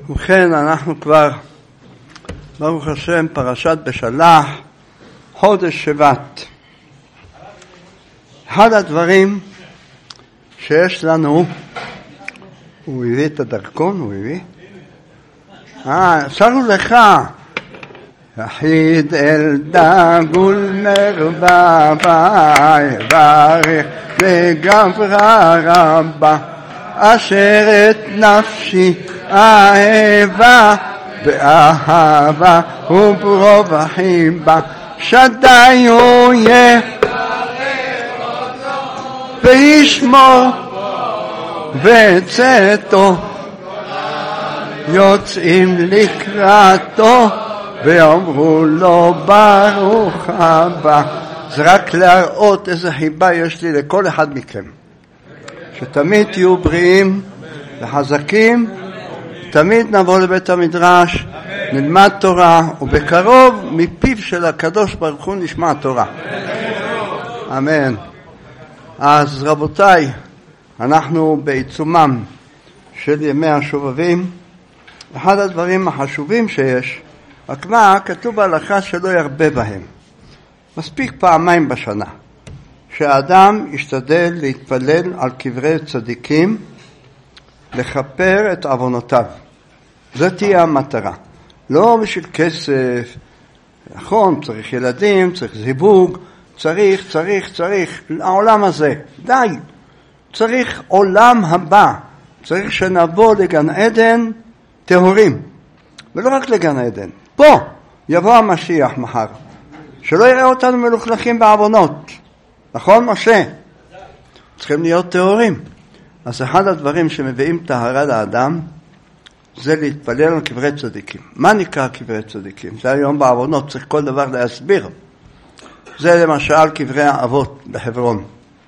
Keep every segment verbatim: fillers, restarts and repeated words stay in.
ובכן, אנחנו כבר, ברוך השם, פרשת בשלח, חודש שבט. אחד הדברים שיש לנו, הוא הביא את הדרכון, הוא הביא? אה, שרו לך, יחיד אל דגול מרבה ויברך לגברה רבה אשר את נפשי אהבה באהבה וברובחים בה שדי הוא יברך וישמור וצאתו יוצאים לקראתו ואמרו לו ברוך הבא. זה רק להראות איזה חיבה יש לי לכל אחד מכם, שתמיד תהיו בריאים וחזקים, תמיד נבוא לבית המדרש, נלמד תורה, ובקרוב מפיו של הקדוש ברוך הוא נשמע תורה. אמן. אז רבותיי, אנחנו בעיצומם של ימי השובבים. אחד הדברים החשובים שיש, רק מה, כתוב בהלכה שלא ירבה בהם. מספיק פעמיים בשנה שהאדם ישתדל להתפלל על קברי צדיקים, לכפר את עוונותיו. זאת תהיה המטרה. לא בשביל כסף, נכון, צריך ילדים, צריך זיווג, צריך, צריך, צריך, העולם הזה, די. צריך עולם הבא, צריך שנבוא לגן עדן טהורים, ולא רק לגן עדן. פה יבוא המשיח מחר, שלא יראה אותנו מלוכלכים בעוונות. נכון, משה? צריכים להיות טהורים. אז אחד הדברים שמביאים טהרה לאדם זה להתפלל על קברי צדיקים. מה נקרא קברי צדיקים? זה היום בעוונות, צריך כל דבר להסביר. זה למשל קברי האבות בחברון.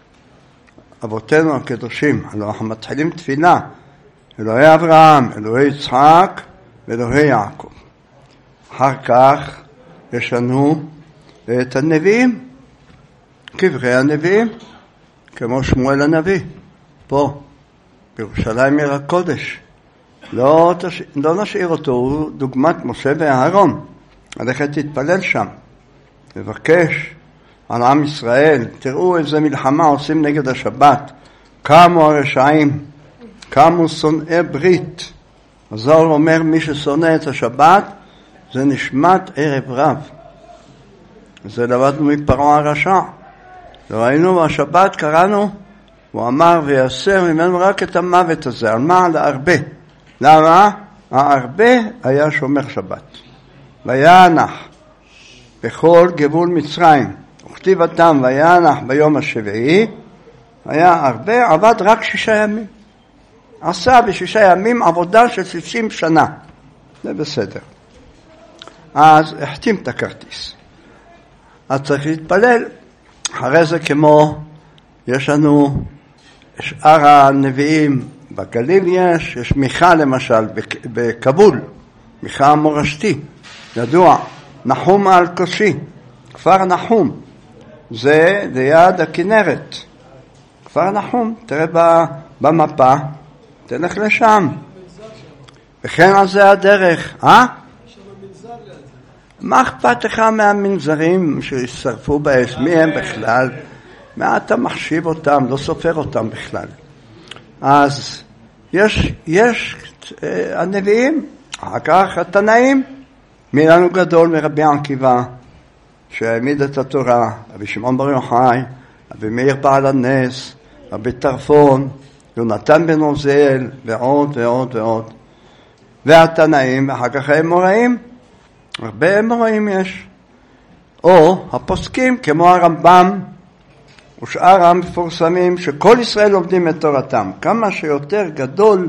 אבותינו הקדושים, אנחנו מתחילים תפילה, אלוהי אברהם, אלוהי יצחק ואלוהי יעקב. אחר כך יש לנו את הנביאים, קברי הנביאים, כמו שמואל הנביא, פה, בירושלים עיר הקודש. לא, תש... לא נשאיר אותו, הוא דוגמת משה ואהרון. הלכת תתפלל שם, לבקש על עם ישראל. תראו איזה מלחמה עושים נגד השבת. קמו הרשעים, קמו שונאי ברית. הזוהר אומר, מי ששונא את השבת, זה נשמת ערב רב. זה למדנו מפרעה הרשע. ראינו בשבת, קראנו, הוא אמר ויסר ממנו רק את המוות הזה. על מה? על הרבה. למה? הרבה היה שומר שבת. וינח בכל גבול מצרים, וכתיב התם וינח ביום השביעי, היה הרבה, עבד רק שישה ימים. עשה בשישה ימים עבודה של שישים שנה. זה בסדר. אז החתים את הכרטיס. אז צריך להתפלל. אחרי זה כמו יש לנו שאר הנביאים בגליל, יש, יש מיכה למשל בקבול, מיכה המורשתי, ידוע, נחום על קושי, כפר נחום, זה ליד הכנרת, כפר נחום, תראה במפה, תלך לשם, וכן על זה הדרך, אה? מה אכפת לך מהמנזרים שישרפו באש? מי הם בכלל? מה אתה מחשיב אותם? לא סופר אותם בכלל. אז יש, יש אה, הנביאים, אחר כך התנאים. מי לנו גדול מרבי עקיבא, שהעמיד את התורה, רבי שמעון בר יוחאי, רבי מאיר בעל הנס, רבי טרפון, יונתן בן עוזיאל, ועוד ועוד ועוד. והתנאים, אחר כך הם מוראים. הרבה אמוראים יש. או הפוסקים כמו הרמב"ם ושאר המפורסמים שכל ישראל לומדים את תורתם. כמה שיותר גדול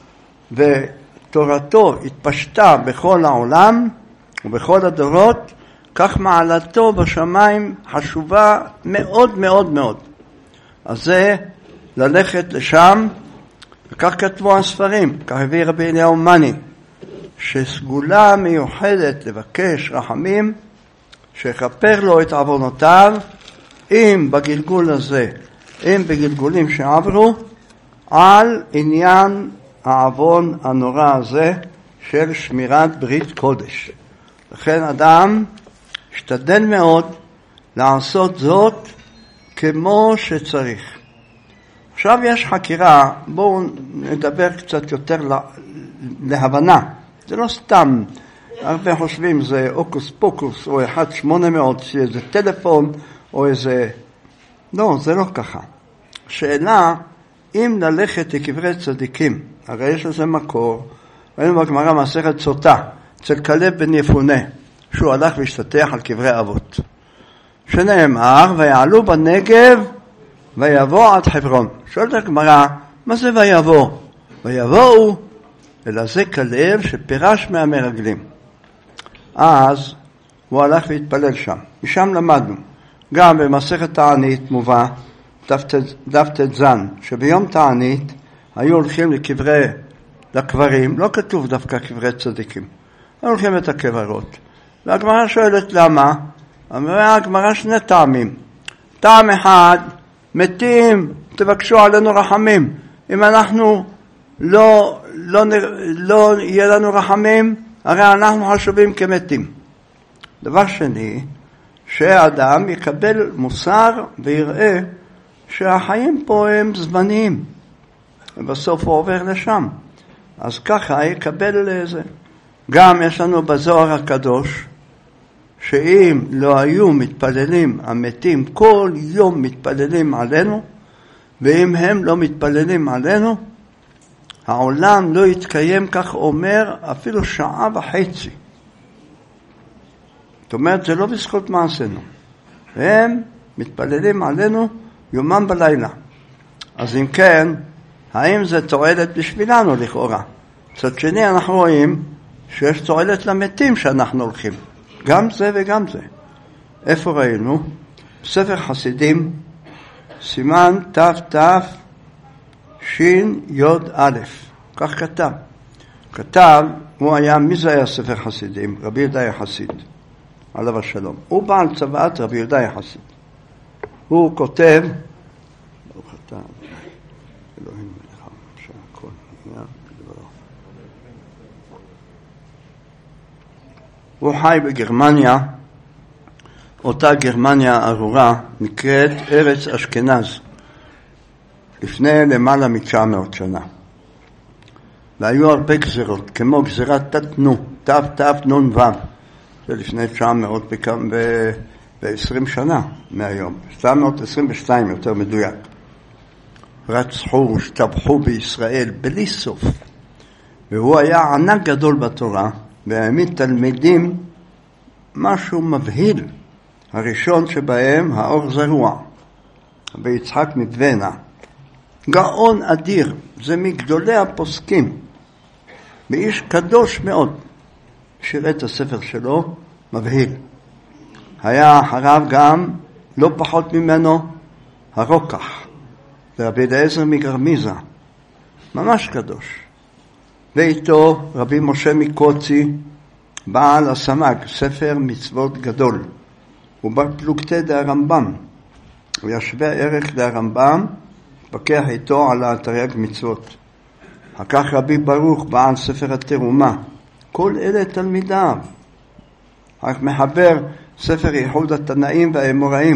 ותורתו התפשטה בכל העולם ובכל הדורות, כך מעלתו בשמיים חשובה מאוד מאוד מאוד. אז זה ללכת לשם, וכך כתבו הספרים, כך הביא רבי אליהו מני, שסגולה מיוחדת לבקש רחמים, שיכפר לו את עוונותיו, אם בגלגול הזה, אם בגלגולים שעברו, על עניין העוון הנורא הזה של שמירת ברית קודש. לכן אדם השתדל מאוד לעשות זאת כמו שצריך. עכשיו יש חקירה, בואו נדבר קצת יותר להבנה. זה לא סתם, הרבה חושבים זה אוקוס פוקוס או אחד שמונה מאות, איזה טלפון או איזה... לא, זה לא ככה. שאלה, אם ללכת לקברי צדיקים, הרי יש לזה מקור, ראינו בגמרא מסכת סוטה, אצל כלב בן יפונה, שהוא הלך והשתטח על קברי אבות. שנאמר, ויעלו בנגב ויבוא עד חברון. שואלת הגמרא, מה זה ויבוא? ויבואו, אלא זה כלב שפירש מהמרגלים. אז הוא הלך והתפלל שם. משם למדנו. גם במסכת תענית מובא, דף ט"ז, שביום תענית היו הולכים לקברי, לקברים, לא כתוב דווקא קברי צדיקים, היו הולכים את הקברות. והגמרא שואלת למה? אמרה הגמרא שני טעמים. טעם אחד, מתים, תבקשו עלינו רחמים. אם אנחנו לא, לא, לא יהיה לנו רחמים, הרי אנחנו חשובים כמתים. דבר שני, שהאדם יקבל מוסר ויראה שהחיים פה הם זמניים, ובסוף הוא עובר לשם. אז ככה יקבל לזה. גם יש לנו בזוהר הקדוש, שאם לא היו מתפללים המתים, כל יום מתפללים עלינו, ואם הם לא מתפללים עלינו, העולם לא יתקיים, כך אומר, אפילו שעה וחצי. זאת אומרת, זה לא בזכות מעשינו. והם מתפללים עלינו יומם בלילה. אז אם כן, האם זה תועלת בשבילנו לכאורה? מצד שני, אנחנו רואים שיש תועלת למתים שאנחנו הולכים. גם זה וגם זה. איפה ראינו? בספר חסידים, סימן תף תף שין יוד א', כך כתב. כתב, הוא היה, מי זה היה ספר חסידים? רבי יהודה החסיד, עליו השלום. הוא בעל צוואת רבי יהודה החסיד. הוא כותב, ברוך אתה, אלוהים מלך שהכל נהיה בדברו. הוא חי בגרמניה, אותה גרמניה הארורה, נקראת ארץ אשכנז, לפני למעלה מתשע מאות שנה. והיו הרבה גזירות, כמו גזירת תתנו, תף תף נון וו, זה לפני תשע מאות ועשרים שנה מהיום, תשע מאות עשרים ושתיים יותר מדויק. רצחו, שטבחו בישראל בלי סוף. והוא היה ענק גדול בתורה, והעמיד תלמידים משהו מבהיל. הראשון שבהם, האור זרוע, ביצחק מדבנה. גאון אדיר, זה מגדולי הפוסקים, ואיש קדוש מאוד. שירה את הספר שלו, מבהיל. היה אחריו גם, לא פחות ממנו, הרוקח, ורבי אליעזר מגרמיזה, ממש קדוש. ואיתו רבי משה מקוצי, בעל הסמ"ג, ספר מצוות גדול. הוא בר פלוגתא דהרמב"ם, הוא ישווה ערך להרמב"ם, פקח איתו על התרי"ג מצוות. אחר כך רבי ברוך, בעל ספר התרומה. כל אלה תלמידיו. רק מחבר ספר ייחוד התנאים והאמוראים.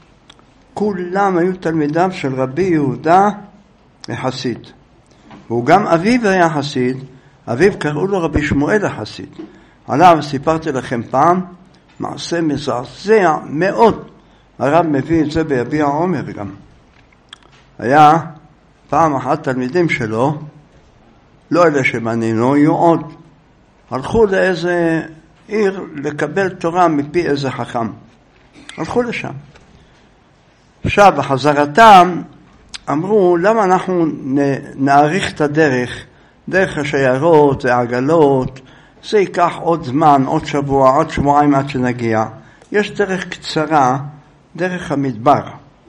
כולם היו תלמידיו של רבי יהודה החסיד. והוא גם אביו היה חסיד, אביו קראו לו רבי שמואל החסיד. עליו סיפרתי לכם פעם, מעשה מזעזע מאוד. הרב מביא את זה ביביע עומר גם. היה פעם אחת תלמידים שלו, לא אלה שמנינו, היו עוד. הלכו לאיזה עיר לקבל תורה מפי איזה חכם. הלכו לשם. עכשיו, בחזרתם, אמרו, למה אנחנו נאריך את הדרך, דרך השיירות והעגלות, זה ייקח עוד זמן, עוד שבוע, עוד שבועיים עד שנגיע. יש דרך קצרה, דרך המדבר.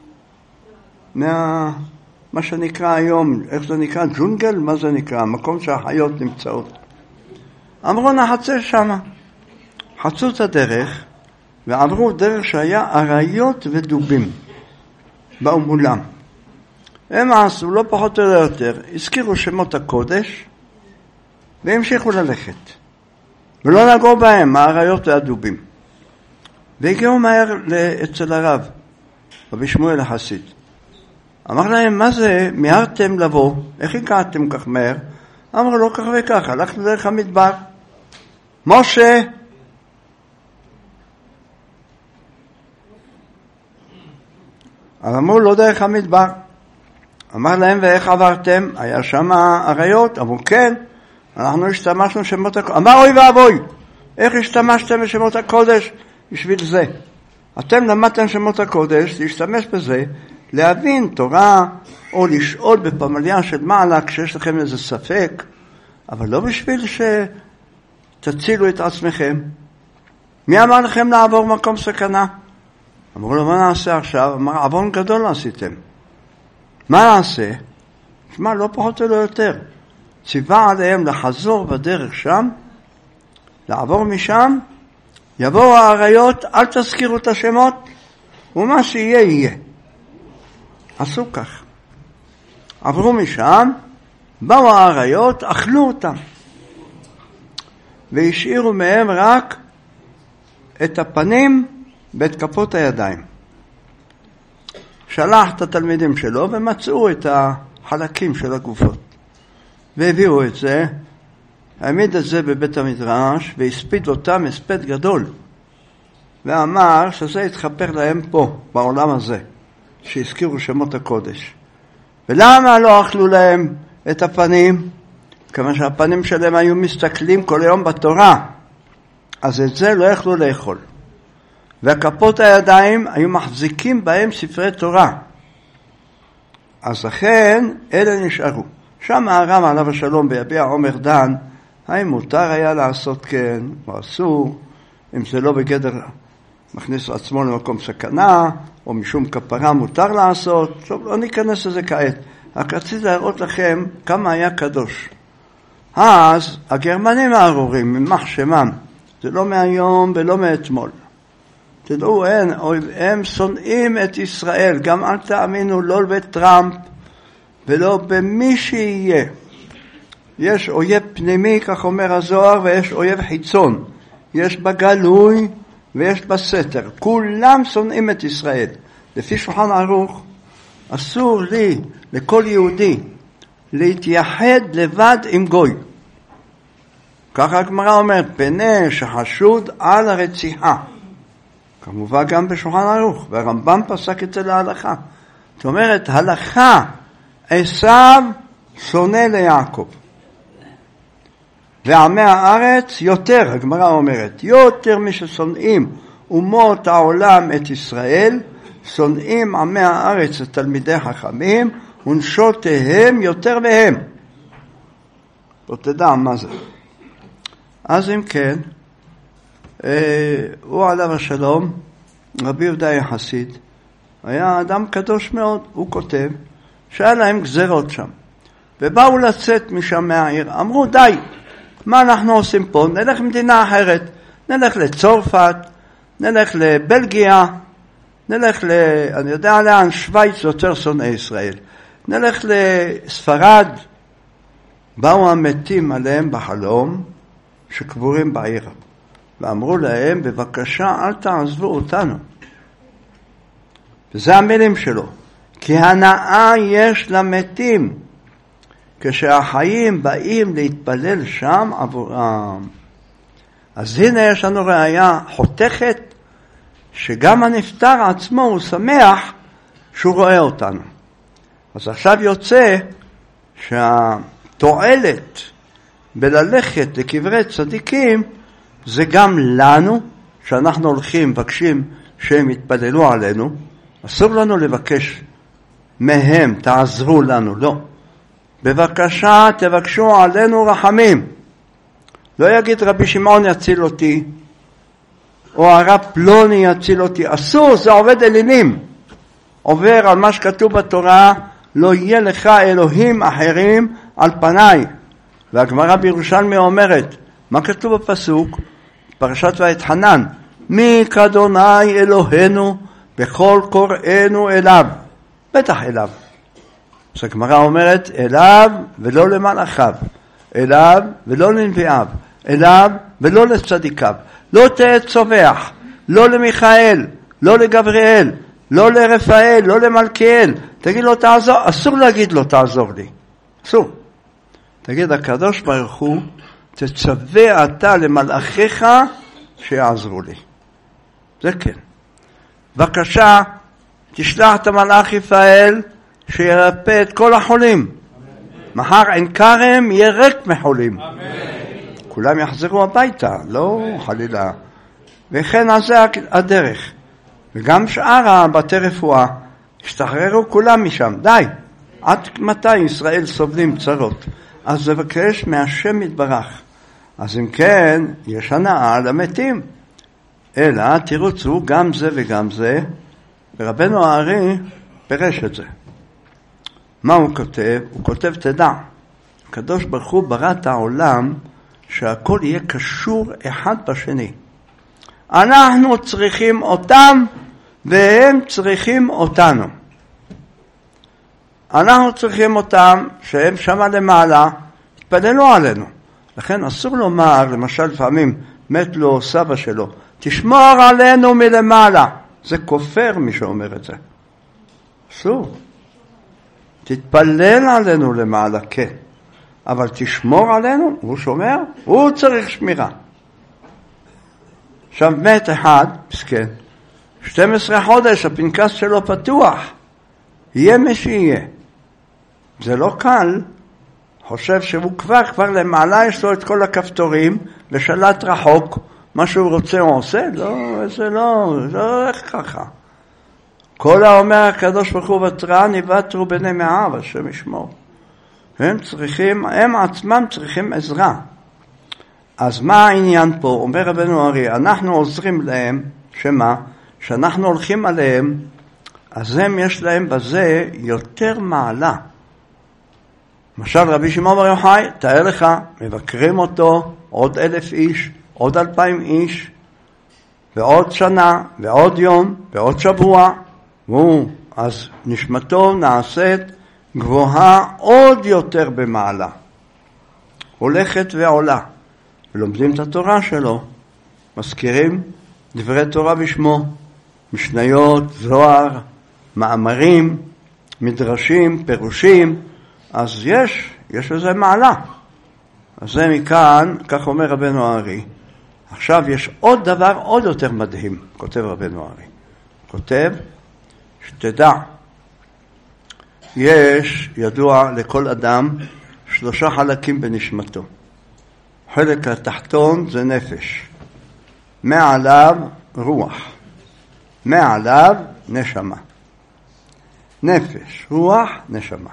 מה, מה שנקרא היום, איך זה נקרא? ג'ונגל? מה זה נקרא? מקום שהחיות נמצאות. אמרו נחצה שמה. חצו את הדרך, ועברו דרך שהיה אריות ודובים. באו מולם. הם עשו, לא פחות או יותר, הזכירו שמות הקודש, והמשיכו ללכת. ולא נגעו בהם, האריות והדובים. והגיעו מהר אצל הרב, רבי שמואל החסיד. אמר להם, מה זה, מיהרתם לבוא? איך הגעתם כך מהר? אמרו, לא כך וכך, הלכנו דרך המדבר. משה, אמרו, לא דרך המדבר. אמר להם, ואיך עברתם? היה שם אריות? אמרו, כן, אנחנו השתמשנו בשמות הקודש. אמר, אוי ואבוי, איך השתמשתם בשמות הקודש? בשביל זה. אתם למדתם שמות הקודש, להשתמש בזה, להבין תורה, או לשאול בפמליה של מעלה, כשיש לכם איזה ספק, אבל לא בשביל שתצילו את עצמכם. מי אמר לכם לעבור מקום סכנה? אמרו לו, מה נעשה עכשיו? אמר, עוון גדול עשיתם. מה נעשה? שמע, לא פחות ולא יותר. ציווה עליהם לחזור בדרך שם, לעבור משם, יבואו האריות, אל תזכירו את השמות, ומה שיהיה יהיה. עשו כך. עברו משם, באו האריות, אכלו אותם. והשאירו מהם רק את הפנים ואת כפות הידיים. שלח את התלמידים שלו ומצאו את החלקים של הגופות. והביאו את זה, העמיד את זה בבית המדרש, והספיד אותם הספד גדול. ואמר שזה יתחפר להם פה, בעולם הזה, שהזכירו שמות הקודש. ולמה לא אכלו להם את הפנים? כיוון שהפנים שלהם היו מסתכלים כל יום בתורה, אז את זה לא יכלו לאכול. והכפות הידיים היו מחזיקים בהם ספרי תורה. אז לכן אלה נשארו. שם הרב עליו השלום ביביע עומר דן, האם מותר היה לעשות כן או אסור, אם זה לא בגדר מכניס עצמו למקום סכנה, או משום כפרה מותר לעשות. טוב, לא ניכנס לזה כעת. רק רציתי להראות לכם כמה היה קדוש. אז הגרמנים הארורים, ממח שמם, זה לא מהיום ולא מאתמול. תדעו, הם, הם שונאים את ישראל, גם אל תאמינו לא בטראמפ ולא במי שיהיה. יש אויב פנימי, כך אומר הזוהר, ויש אויב חיצון. יש בגלוי ויש בסתר. כולם שונאים את ישראל. לפי שולחן ערוך, אסור לי, לכל יהודי, להתייחד לבד עם גוי. ככה הגמרא אומרת, פנה שחשוד על הרציחה. כמובן גם בשולחן ערוך, והרמב"ם פסק את זה להלכה. זאת אומרת, הלכה, עשיו שונא ליעקב. ועמי הארץ יותר, הגמרא אומרת, יותר מששונאים אומות העולם את ישראל, שונאים עמי הארץ את תלמידי חכמים, ונשותיהם יותר מהם. לא תדע מה זה. אז אם כן, הוא עליו השלום, רבי יהודה החסיד, היה אדם קדוש מאוד. הוא כותב שהיה להם גזרות שם, ובאו לצאת משם מהעיר. אמרו, די, מה אנחנו עושים פה? נלך למדינה אחרת, נלך לצרפת, נלך לבלגיה, נלך ל... אני יודע לאן, שוויץ יותר שונאי ישראל, נלך לספרד. באו המתים עליהם בחלום שקבורים בעיר, ואמרו להם, בבקשה אל תעזבו אותנו. וזה המילים שלו, כי הנאה יש למתים כשהחיים באים להתפלל שם עבורם. אז הנה יש לנו ראיה חותכת שגם הנפטר עצמו הוא שמח שהוא רואה אותנו. אז עכשיו יוצא שהתועלת בללכת לקברי צדיקים זה גם לנו, שאנחנו הולכים מבקשים שהם יתפללו עלינו. אסור לנו לבקש מהם תעזרו לנו, לא. בבקשה תבקשו עלינו רחמים. לא יגיד רבי שמעון יציל אותי, או הרב פלוני יציל אותי. אסור, זה עובד אלילים. עובר על מה שכתוב בתורה, לא יהיה לך אלוהים אחרים על פניי. והגמרא בירושלמי אומרת, מה כתוב בפסוק? פרשת ואתחנן, מי כאדוני אלוהינו בכל קוראינו אליו. בטח אליו. אז הגמרא אומרת אליו ולא למלאכיו. אליו ולא לנביאיו, אליו ולא לצדיקיו. לא תהיה צווח, לא למיכאל, לא לגבריאל, לא לרפאל, לא למלכיאל. תגיד לו תעזור, אסור להגיד לו תעזור לי. אסור. תגיד הקדוש ברוך הוא, תצווה אתה למלאכיך שיעזרו לי. זה כן. בבקשה, תשלח את המלאך רפאל שירפא את כל החולים. מחר עין כרם יהיה ריק מחולים. אמן. כולם יחזרו הביתה, לא חלילה. וכן על זה הדרך. וגם שאר בתי רפואה השתחררו כולם משם. די. עד מתי ישראל סובלים צרות? אז לבקש מהשם יתברך. אז אם כן, יש הנאה למתים. אלא תירוצו גם זה וגם זה, ורבנו הארי פירש את זה. מה הוא כותב? הוא כותב תדע, הקדוש ברוך הוא ברא את העולם שהכל יהיה קשור אחד בשני. אנחנו צריכים אותם והם צריכים אותנו. אנחנו צריכים אותם שהם שמה למעלה, התפללו עלינו. לכן אסור לומר, למשל לפעמים מת לו סבא שלו, תשמור עלינו מלמעלה. זה כופר מי שאומר את זה. אסור. תתפלל עלינו למעלה, כן. אבל תשמור עלינו, הוא שומר, הוא צריך שמירה. עכשיו מת אחד, מסכן, שתים עשרה חודש, הפנקס שלו פתוח. יהיה מי שיהיה. זה לא קל. חושב שהוא כבר, כבר למעלה יש לו את כל הכפתורים, ושלט רחוק, מה שהוא רוצה הוא עושה? לא, זה לא, לא איך ככה. כל האומר הקדוש ברוך הוא בתורה, ניבטרו בני מאב, השם ישמור. הם צריכים, הם עצמם צריכים עזרה. אז מה העניין פה? אומר רבנו הארי, אנחנו עוזרים להם, שמה? שאנחנו הולכים עליהם, אז הם יש להם בזה יותר מעלה. למשל רבי שמעון בר יוחאי, תאר לך, מבקרים אותו עוד אלף איש, עוד אלפיים איש, ועוד שנה, ועוד יום, ועוד שבוע, והוא, אז נשמתו נעשית גבוהה עוד יותר במעלה. הולכת ועולה. ולומדים את התורה שלו, מזכירים דברי תורה בשמו, משניות, זוהר, מאמרים, מדרשים, פירושים, אז יש, יש לזה מעלה. אז זה מכאן, כך אומר רבנו הארי. עכשיו יש עוד דבר עוד יותר מדהים, כותב רבנו הארי. כותב, שתדע, יש, ידוע לכל אדם, שלושה חלקים בנשמתו. חלק התחתון זה נפש. מעליו רוח. מעליו נשמה. נפש, רוח, נשמה.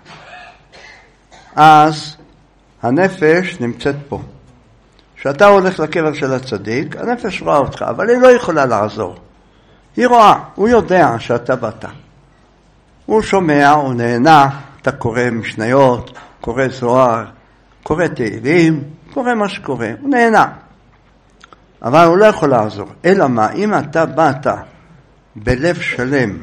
אז הנפש נמצאת פה. כשאתה הולך לקבר של הצדיק, הנפש רואה אותך, אבל היא לא יכולה לעזור. היא רואה, הוא יודע שאתה באת. הוא שומע, הוא נהנה, אתה קורא משניות, קורא זוהר, קורא תהילים, קורא מה שקורא, הוא נהנה. אבל הוא לא יכול לעזור. אלא מה, אם אתה באת בלב שלם,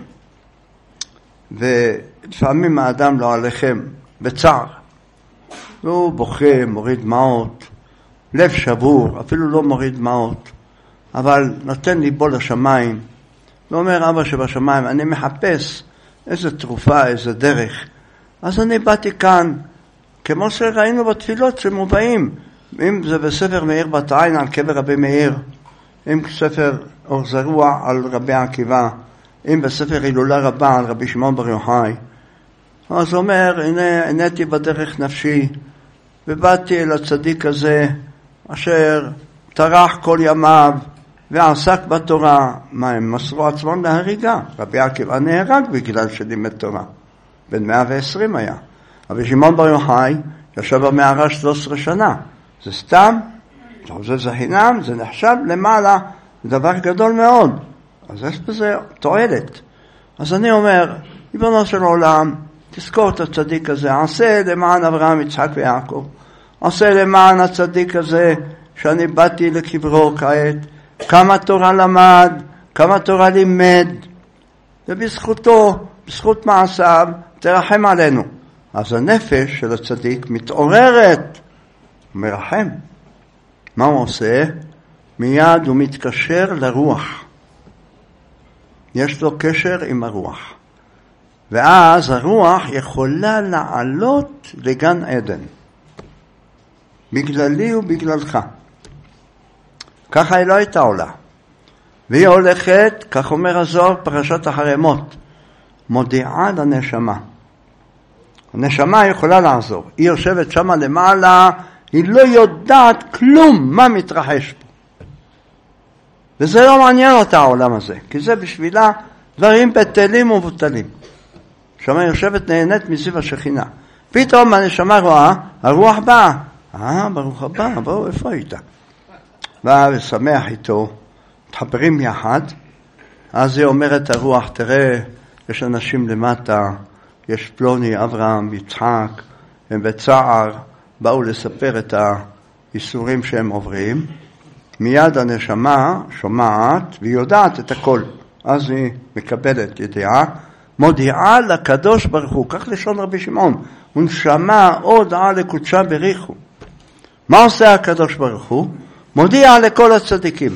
ולפעמים האדם לא עליכם, בצער, והוא בוכה, מוריד דמעות, לב שבור, אפילו לא מוריד דמעות, אבל נותן ליבו לשמיים, ואומר אבא שבשמיים, אני מחפש איזה תרופה, איזה דרך. אז אני באתי כאן, כמו שראינו בתפילות שמובאים, אם זה בספר מאיר בת עין על קבר רבי מאיר, אם ספר אור זרוע על רבי עקיבא, אם בספר הילולה רבה על רבי שמעון בר יוחאי, אז הוא אומר, הנה, עניתי בדרך נפשי, ובאתי אל הצדיק הזה, אשר טרח כל ימיו, ועסק בתורה. מה, הם מסרו עצמם להריגה? רבי עקיבא נהרג בגלל שלימד תורה. בן מאה ועשרים היה. רבי שמעון בר יוחאי ישב במערה שלוש עשרה שנה. זה סתם? זה זה חינם, זה נחשב למעלה, זה דבר גדול מאוד. אז יש בזה תועלת. אז אני אומר, ריבונו של עולם, תזכור את הצדיק הזה, עשה למען אברהם, יצחק ויעקב. עשה למען הצדיק הזה, שאני באתי לקברו כעת, כמה תורה למד, כמה תורה לימד, ובזכותו, בזכות מעשיו, תרחם עלינו. אז הנפש של הצדיק מתעוררת, הוא מרחם. מה הוא עושה? מיד הוא מתקשר לרוח. יש לו קשר עם הרוח. ואז הרוח יכולה לעלות לגן עדן. בגללי ובגללך. ככה היא לא הייתה עולה. והיא הולכת, כך אומר הזוהר, פרשת החרמות, מודיעה לנשמה. הנשמה יכולה לעזור. היא יושבת שם למעלה, היא לא יודעת כלום מה מתרחש פה. וזה לא מעניין אותה העולם הזה, כי זה בשבילה דברים בטלים ומבוטלים. הנשמה יושבת נהנית מסביב השכינה. פתאום הנשמה רואה, הרוח באה. אה, ברוך הבא, בואו, איפה היית? באה ושמח איתו, מתחברים יחד. אז היא אומרת הרוח, תראה, יש אנשים למטה, יש פלוני, אברהם, יצחק, הם בצער, באו לספר את האיסורים שהם עוברים. מיד הנשמה שומעת והיא יודעת את הכל. אז היא מקבלת ידיעה, מודיעה לקדוש ברוך הוא, כך לשון רבי שמעון, ונשמה הודעה לקודשה בריחו. מה עושה הקדוש ברוך הוא? מודיע לכל הצדיקים.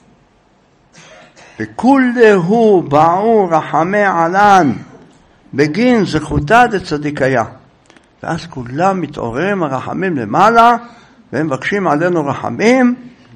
וכולהו באו רחמי עלן, בגין זכותה דצדיקיה. ואז כולם מתעוררים הרחמים למעלה, והם מבקשים עלינו רחמים,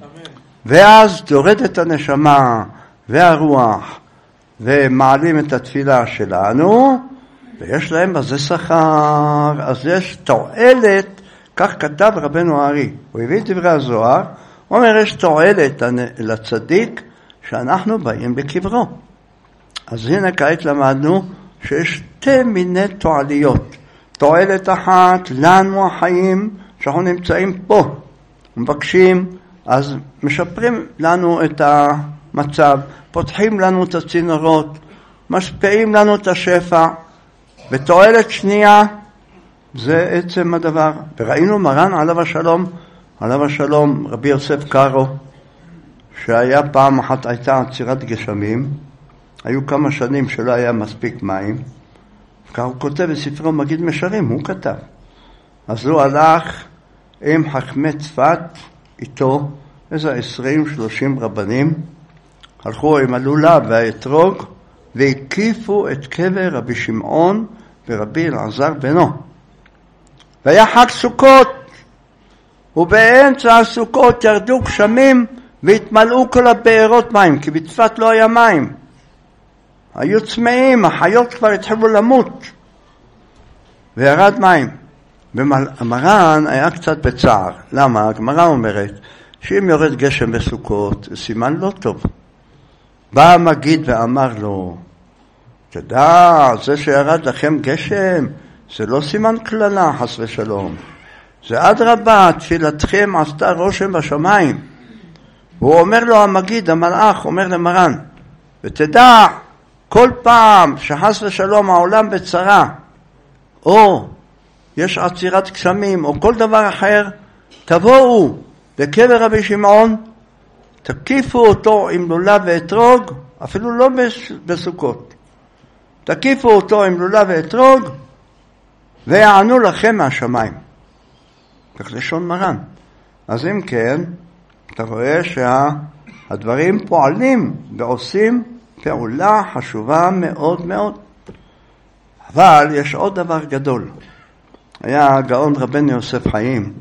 ואז תורדת הנשמה והרוח, ומעלים את התפילה שלנו, ויש להם בזה שכר. אז יש תועלת, כך כתב רבנו הארי. הוא הביא את דברי הזוהר, הוא אומר יש תועלת לצדיק, שאנחנו באים בקברו. אז הנה כעת למדנו, שיש שתי מיני תועליות. תועלת אחת, לנו החיים, שאנחנו נמצאים פה, מבקשים, אז משפרים לנו את המצב, פותחים לנו את הצינורות, משפיעים לנו את השפע, ותועלת שנייה, זה עצם הדבר. וראינו מרן עליו השלום, עליו השלום, רבי יוסף קארו, שהיה פעם אחת הייתה עצירת גשמים, היו כמה שנים שלא היה מספיק מים, הוא כותב בספרו מגיד משרים, הוא כתב. אז הוא הלך עם חכמי צפת, איתו, איזה עשרים שלושים רבנים, הלכו עם הלולב והאתרוג, והקיפו את קבר רבי שמעון ורבי אלעזר בנו. והיה חג סוכות, ובאמצע הסוכות ירדו גשמים, והתמלאו כל הבארות מים, כי בצפת לא היה מים. היו צמאים, החיות כבר התחילו למות. וירד מים. ומרן היה קצת בצער. למה? הגמרא אומרת שאם יורד גשם בסוכות, זה סימן לא טוב. בא המגיד ואמר לו, תדע, זה שירד לכם גשם, זה לא סימן כללה, חס ושלום. זה אדרבה, תפילתכם עשתה רושם בשמיים. והוא אומר לו המגיד, המלאך, אומר למרן, ותדע, כל פעם שחס ושלום העולם בצרה, או יש עצירת גשמים, או כל דבר אחר, תבואו לקבר רבי שמעון, תקיפו אותו עם לולב ואתרוג, אפילו לא בסוכות. תקיפו אותו עם לולב ואתרוג, ויענו לכם מהשמיים. כך לשון מרן. אז אם כן, אתה רואה שהדברים פועלים ועושים פעולה חשובה מאוד מאוד. אבל יש עוד דבר גדול. היה גאון רבנו יוסף חיים,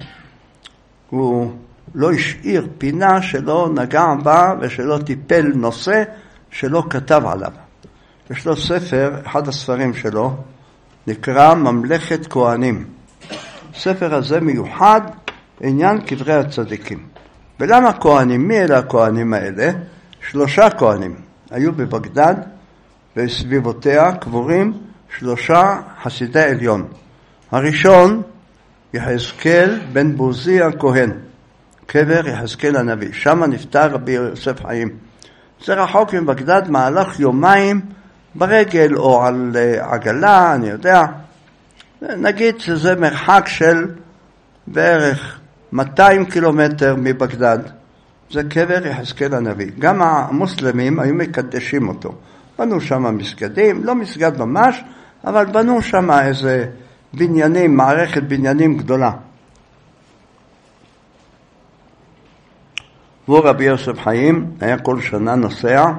הוא לא השאיר פינה שלא נגע בה ושלא טיפל נושא שלא כתב עליו. יש לו ספר, אחד הספרים שלו, נקרא ממלכת כהנים. הספר הזה מיוחד עניין קברי הצדיקים. ולמה כהנים? מי אלה הכהנים האלה? שלושה כהנים. היו בבגדד וסביבותיה קבורים שלושה חסידי עליון. הראשון, יחזקאל בן בוזי הכהן, קבר יחזקאל הנביא. שם נפטר רבי יוסף חיים. זה רחוק מבגדד, מהלך יומיים ברגל או על עגלה, אני יודע. נגיד שזה מרחק של בערך מאתיים קילומטר מבגדד. זה קבר יחזקאל הנביא. גם המוסלמים היו מקדשים אותו. בנו שם מסגדים, לא מסגד ממש, אבל בנו שם איזה בניינים, מערכת בניינים גדולה. והוא רבי יוסף חיים, היה כל שנה נוסע,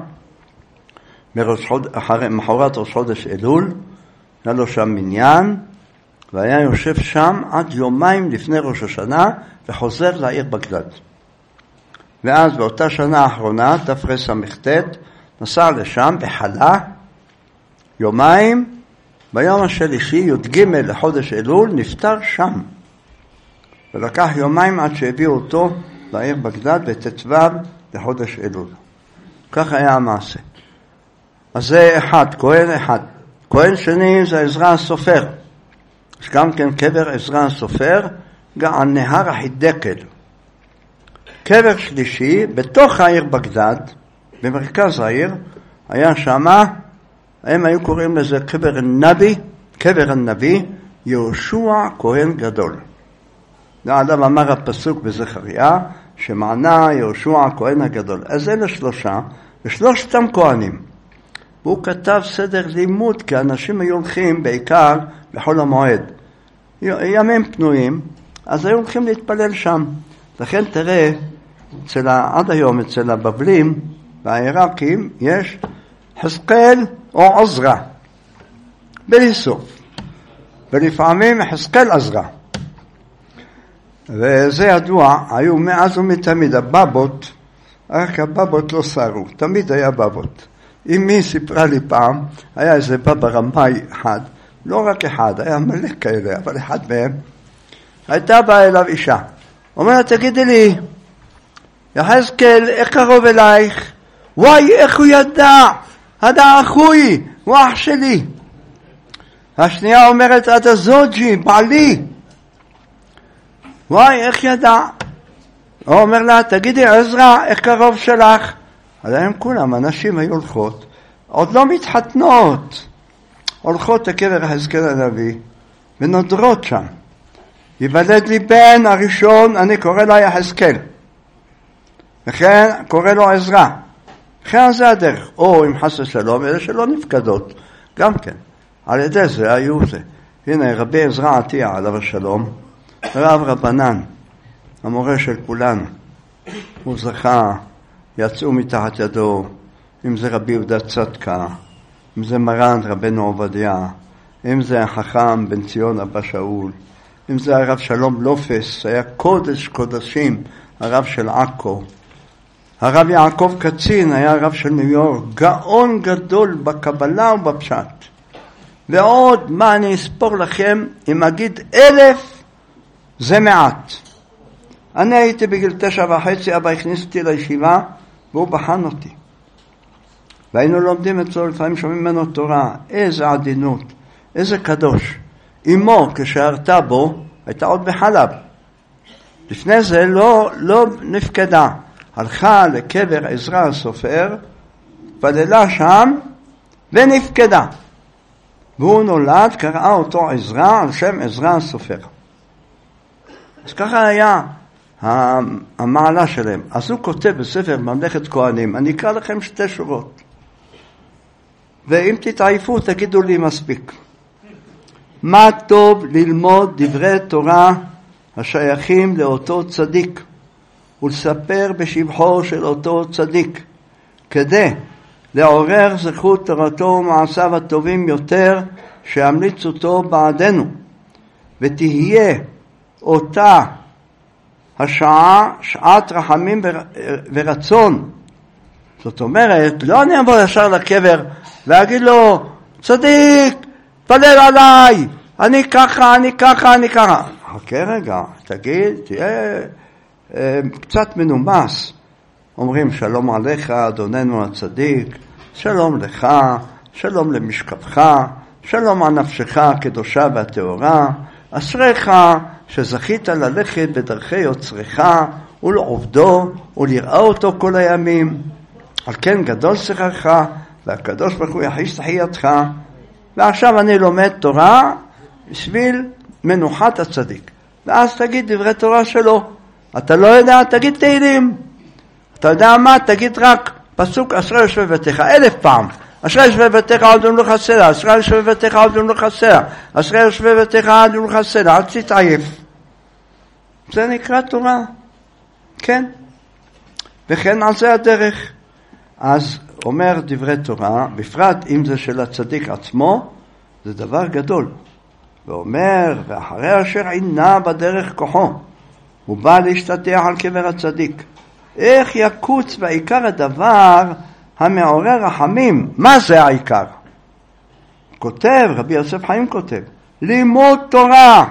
מחרת ראש חודש אלול, היה לו שם מניין, והיה יושב שם עד יומיים לפני ראש השנה, וחוזר לעיר בגדד. ואז באותה שנה האחרונה, תרס"ט, נסע לשם בחלה, יומיים, ביום השלישי, י"ג לחודש אלול, נפטר שם. ולקח יומיים עד שהביאו אותו לעיר בגדד בט"ו לחודש אלול. כך היה המעשה. אז זה אחד, כהן אחד. כהן שני זה עזרא הסופר. יש גם כן קבר עזרא הסופר, גם על נהר החידקל. קבר שלישי, בתוך העיר בגדד, במרכז העיר, היה שמה, הם היו קוראים לזה קבר הנביא, קבר הנביא, יהושע כהן גדול. עליו אמר הפסוק בזכריה, שמענה יהושע הכהן הגדול. אז אלה שלושה, ושלושתם כהנים. והוא כתב סדר לימוד, כי אנשים היו הולכים בעיקר בחול המועד. ימים פנויים, אז היו הולכים להתפלל שם. לכן תראה, אצל, עד היום אצל הבבלים והעיראקים יש חזקאל או עזרא, בלי סוף. ולפעמים חזקאל עזרא. וזה ידוע, היו מאז ומתמיד הבבות, רק הבבות לא שרו, תמיד היה בבות. אמי סיפרה לי פעם, היה איזה בבא רמאי אחד, לא רק אחד, היה מלא כאלה, אבל אחד מהם, הייתה באה אליו אישה, אומרת, תגידי לי, יחזקאל, איך קרוב אלייך? וואי, איך הוא ידע? הדע אחוי, הוא אח שלי. השנייה אומרת, עד הזוג'י, בעלי. וואי, איך ידע? הוא אומר לה, תגידי עזרא, איך קרוב שלך? אז הם כולם, אנשים היו הולכות, עוד לא מתחתנות, הולכות לקבר יחזקאל הנביא, ונודרות שם. ייוולד לי בן הראשון, אני קורא לה יחזקאל. וכן, קורא לו עזרא. וכן זה הדרך. או אם חס ושלום, אלה שלא נפקדות. גם כן. על ידי זה היו זה. הנה, רבי עזרא עטיה, עליו השלום, רב רבנן, המורה של כולנו. הוא זכה, יצאו מתחת ידו, אם זה רבי יהודה צדקה, אם זה מרן רבנו עובדיה, אם זה החכם בן ציון אבא שאול, אם זה הרב שלום לופס, היה קודש קודשים, הרב של עכו. הרב יעקב קצין היה הרב של ניו יורק, גאון גדול בקבלה ובפשט. ועוד מה אני אספור לכם, אם אגיד אלף זה מעט. אני הייתי בגיל תשע וחצי, אבא הכניס אותי לישיבה, והוא בחן אותי. והיינו לומדים אצלו, לפעמים שומעים ממנו תורה, איזה עדינות, איזה קדוש. אמו, כשהרתה בו, הייתה עוד בחלב. לפני זה לא, לא נפקדה. הלכה לקבר עזרא הסופר, פללה שם, ונפקדה. והוא נולד, קראה אותו עזרא, על שם עזרא הסופר. אז ככה היה המעלה שלהם. אז הוא כותב בספר ממלכת כהנים, אני אקרא לכם שתי שורות. ואם תתעייפו, תגידו לי מספיק. מה טוב ללמוד דברי תורה השייכים לאותו צדיק, ולספר בשבחו של אותו צדיק, כדי לעורר זכות תורתו ומעשיו הטובים יותר, שימליץ אותו בעדנו, ותהיה אותה השעה, שעת רחמים ורצון. זאת אומרת, לא אני אבוא ישר לקבר ואגיד לו, צדיק, פלל עליי, אני ככה, אני ככה, אני ככה. חכה רגע, תגיד, תהיה אה, קצת מנומס. אומרים שלום עליך, אדוננו הצדיק, שלום לך, שלום למשכבך, שלום על נפשך הקדושה והטהורה, אשריך שזכית ללכת בדרכי יוצרך ולעובדו ולראה אותו כל הימים. על כן גדול שכרך, והקדוש ברוך הוא יחיש תחייתך. ועכשיו אני לומד תורה בשביל מנוחת הצדיק. ואז תגיד דברי תורה שלו. אתה לא יודע, תגיד תהילים. אתה יודע מה? תגיד רק פסוק אשרי יושבי ביתך אלף פעם. אשרי יושבי ביתך עד יום לא חסר, אשרי יושבי ביתך עד יום לא חסר, אשרי יושבי ביתך עד יום לא חסר, עד תתעייף. זה נקרא תורה. כן. וכן על זה הדרך. אז אומר דברי תורה, בפרט אם זה של הצדיק עצמו, זה דבר גדול. ואומר, ואחרי אשר עינה בדרך כוחו, הוא בא להשתטח על קבר הצדיק. איך יקוץ בעיקר הדבר המעורר רחמים? מה זה העיקר? כותב, רבי יוסף חיים כותב, לימוד תורה.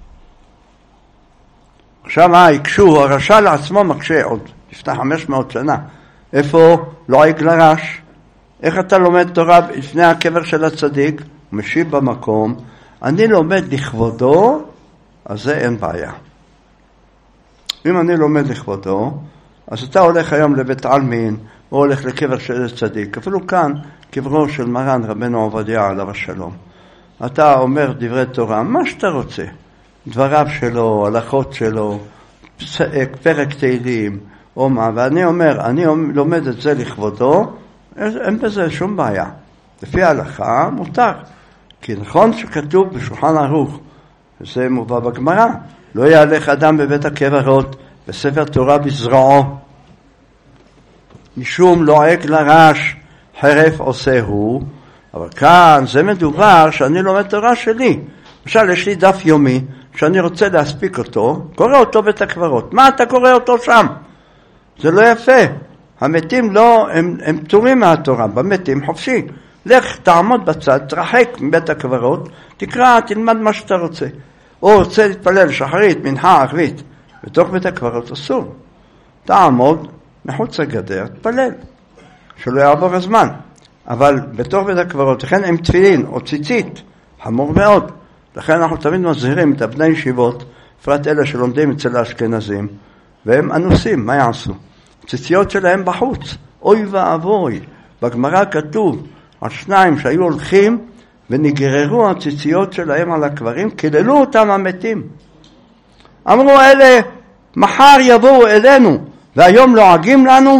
עכשיו מה, יקשו, הרשע לעצמו מקשה עוד, לפני חמש מאות שנה. איפה? לועג לרש. איך אתה לומד תורה לפני הקבר של הצדיק? משיב במקום, אני לומד לכבודו, אז זה אין בעיה. אם אני לומד לכבודו, אז אתה הולך היום לבית עלמין, או הולך לקבר של צדיק. אפילו כאן, קברו של מרן רבנו עובדיה עליו השלום. אתה אומר דברי תורה, מה שאתה רוצה. דבריו שלו, הלכות שלו, פרק תהילים, או מה. ואני אומר, אני לומד את זה לכבודו, אין בזה שום בעיה. לפי ההלכה מותר. כי נכון שכתוב בשולחן ערוך, וזה מובא בגמרא, לא יהלך אדם בבית הקברות, בספר תורה בזרועו, משום לועג לרש, חרף עושה הוא. אבל כאן זה מדובר שאני לומד תורה שלי. למשל, יש לי דף יומי, שאני רוצה להספיק אותו, קורא אותו בית הקברות. מה אתה קורא אותו שם? זה לא יפה. המתים לא, הם, הם פטורים מהתורה, במתים חופשי. לך תעמוד בצד, תרחק מבית הקברות, תקרא, תלמד מה שאתה רוצה. או רוצה להתפלל שחרית, מנחה, ערבית, בתוך בית הקברות אסור. תעמוד מחוץ לגדר, תפלל, שלא יעבור הזמן. אבל בתוך בית הקברות, לכן עם תפילין או ציצית, חמור מאוד. לכן אנחנו תמיד מזהירים את הבני ישיבות, בפרט אלה שלומדים אצל האשכנזים, והם אנוסים, מה יעשו? ציציות שלהם בחוץ, אוי ואבוי. בגמרא כתוב על שניים שהיו הולכים ונגררו הציציות שלהם על הקברים, כללו אותם המתים. אמרו אלה, מחר יבואו אלינו, והיום לועגים לנו.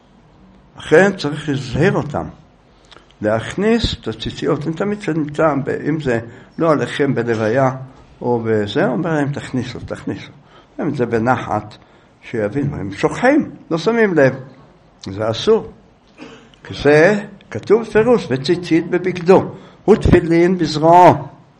לכן צריך להזהיר אותם. להכניס את הציציות, אם תמיד שנמצא, אם זה לא עליכם בלוויה או בזה, אומר להם תכניסו, תכניסו. אם זה בנחת, שיבינו, הם שוכחים, לא שמים לב. זה אסור. כי זה כתוב פירוש, וציצית בבגדו, ותפילין בזרועו.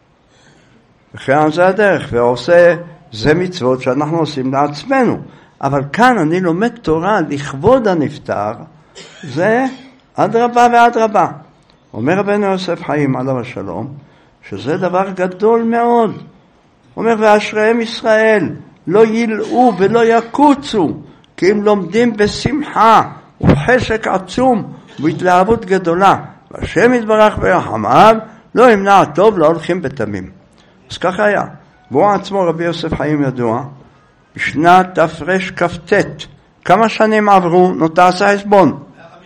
וכן זה הדרך, ועושה, זה מצוות שאנחנו עושים לעצמנו. אבל כאן אני לומד תורה לכבוד הנפטר, זה עד רבה ועד רבה. אומר רבנו יוסף חיים עליו השלום, שזה דבר גדול מאוד. אומר, ואשריהם ישראל, לא ילאו ולא יקוצו, כי הם לומדים בשמחה ובחשק עצום ובהתלהבות גדולה. והשם יתברך ברחמיו, לא ימנע טוב, לא הולכים בתמים. אז ככה היה. והוא עצמו, רבי יוסף חיים ידוע, בשנת תפרש כ"ט, כמה שנים עברו? נותר עשה חשבון.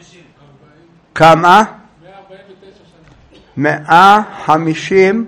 כמה? מאה חמישים.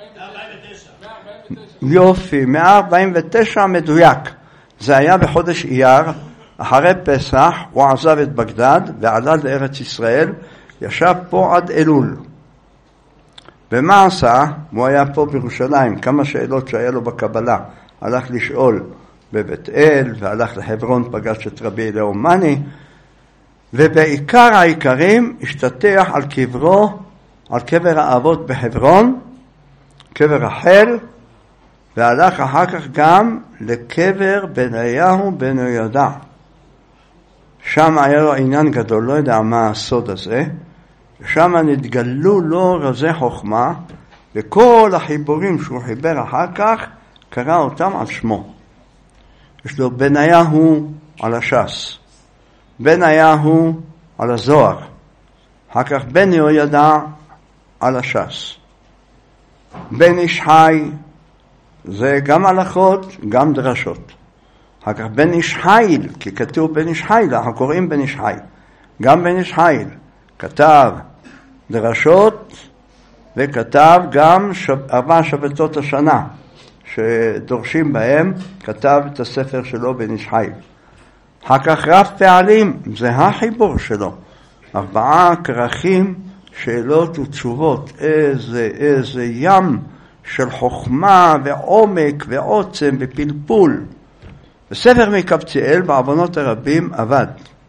יופי, מאה ארבעים ותשע מדויק. זה היה בחודש אייר, אחרי פסח, הוא עזב את בגדד ועלה לארץ ישראל, ישב פה עד אלול. ומה עשה? הוא היה פה בירושלים, כמה שאלות שהיה לו בקבלה. הלך לשאול בבית אל, והלך לחברון, פגש את רבי אליהו מאני, ובעיקר העיקרים השתטח על קברו, על קבר האבות בחברון, קבר רחל, והלך אחר כך גם לקבר בניהו בן יהוידע. שם היה לו עניין גדול, לא יודע מה הסוד הזה, ושם נתגלו לו רזי חוכמה, וכל החיבורים שהוא חיבר אחר כך, קרא אותם על שמו. יש לו בניהו על הש"ס, בניהו על הזוהר, אחר כך בן יהוידע על הש"ס. בן איש חי, זה גם הלכות, גם דרשות. אחר כך בן איש חיל, כי כתוב בן איש חיל, אנחנו קוראים בן איש חיל. גם בן איש חיל כתב דרשות, וכתב גם שב, ארבע שבתות השנה, שדורשים בהם, כתב את הספר שלו בן איש חיל. אחר כך רב פעלים, זה החיבור שלו. ארבעה כרכים, שאלות ותשובות, איזה, איזה ים של חוכמה ועומק ועוצם ופלפול. בספר מקבציאל בעוונות הרבים עבד,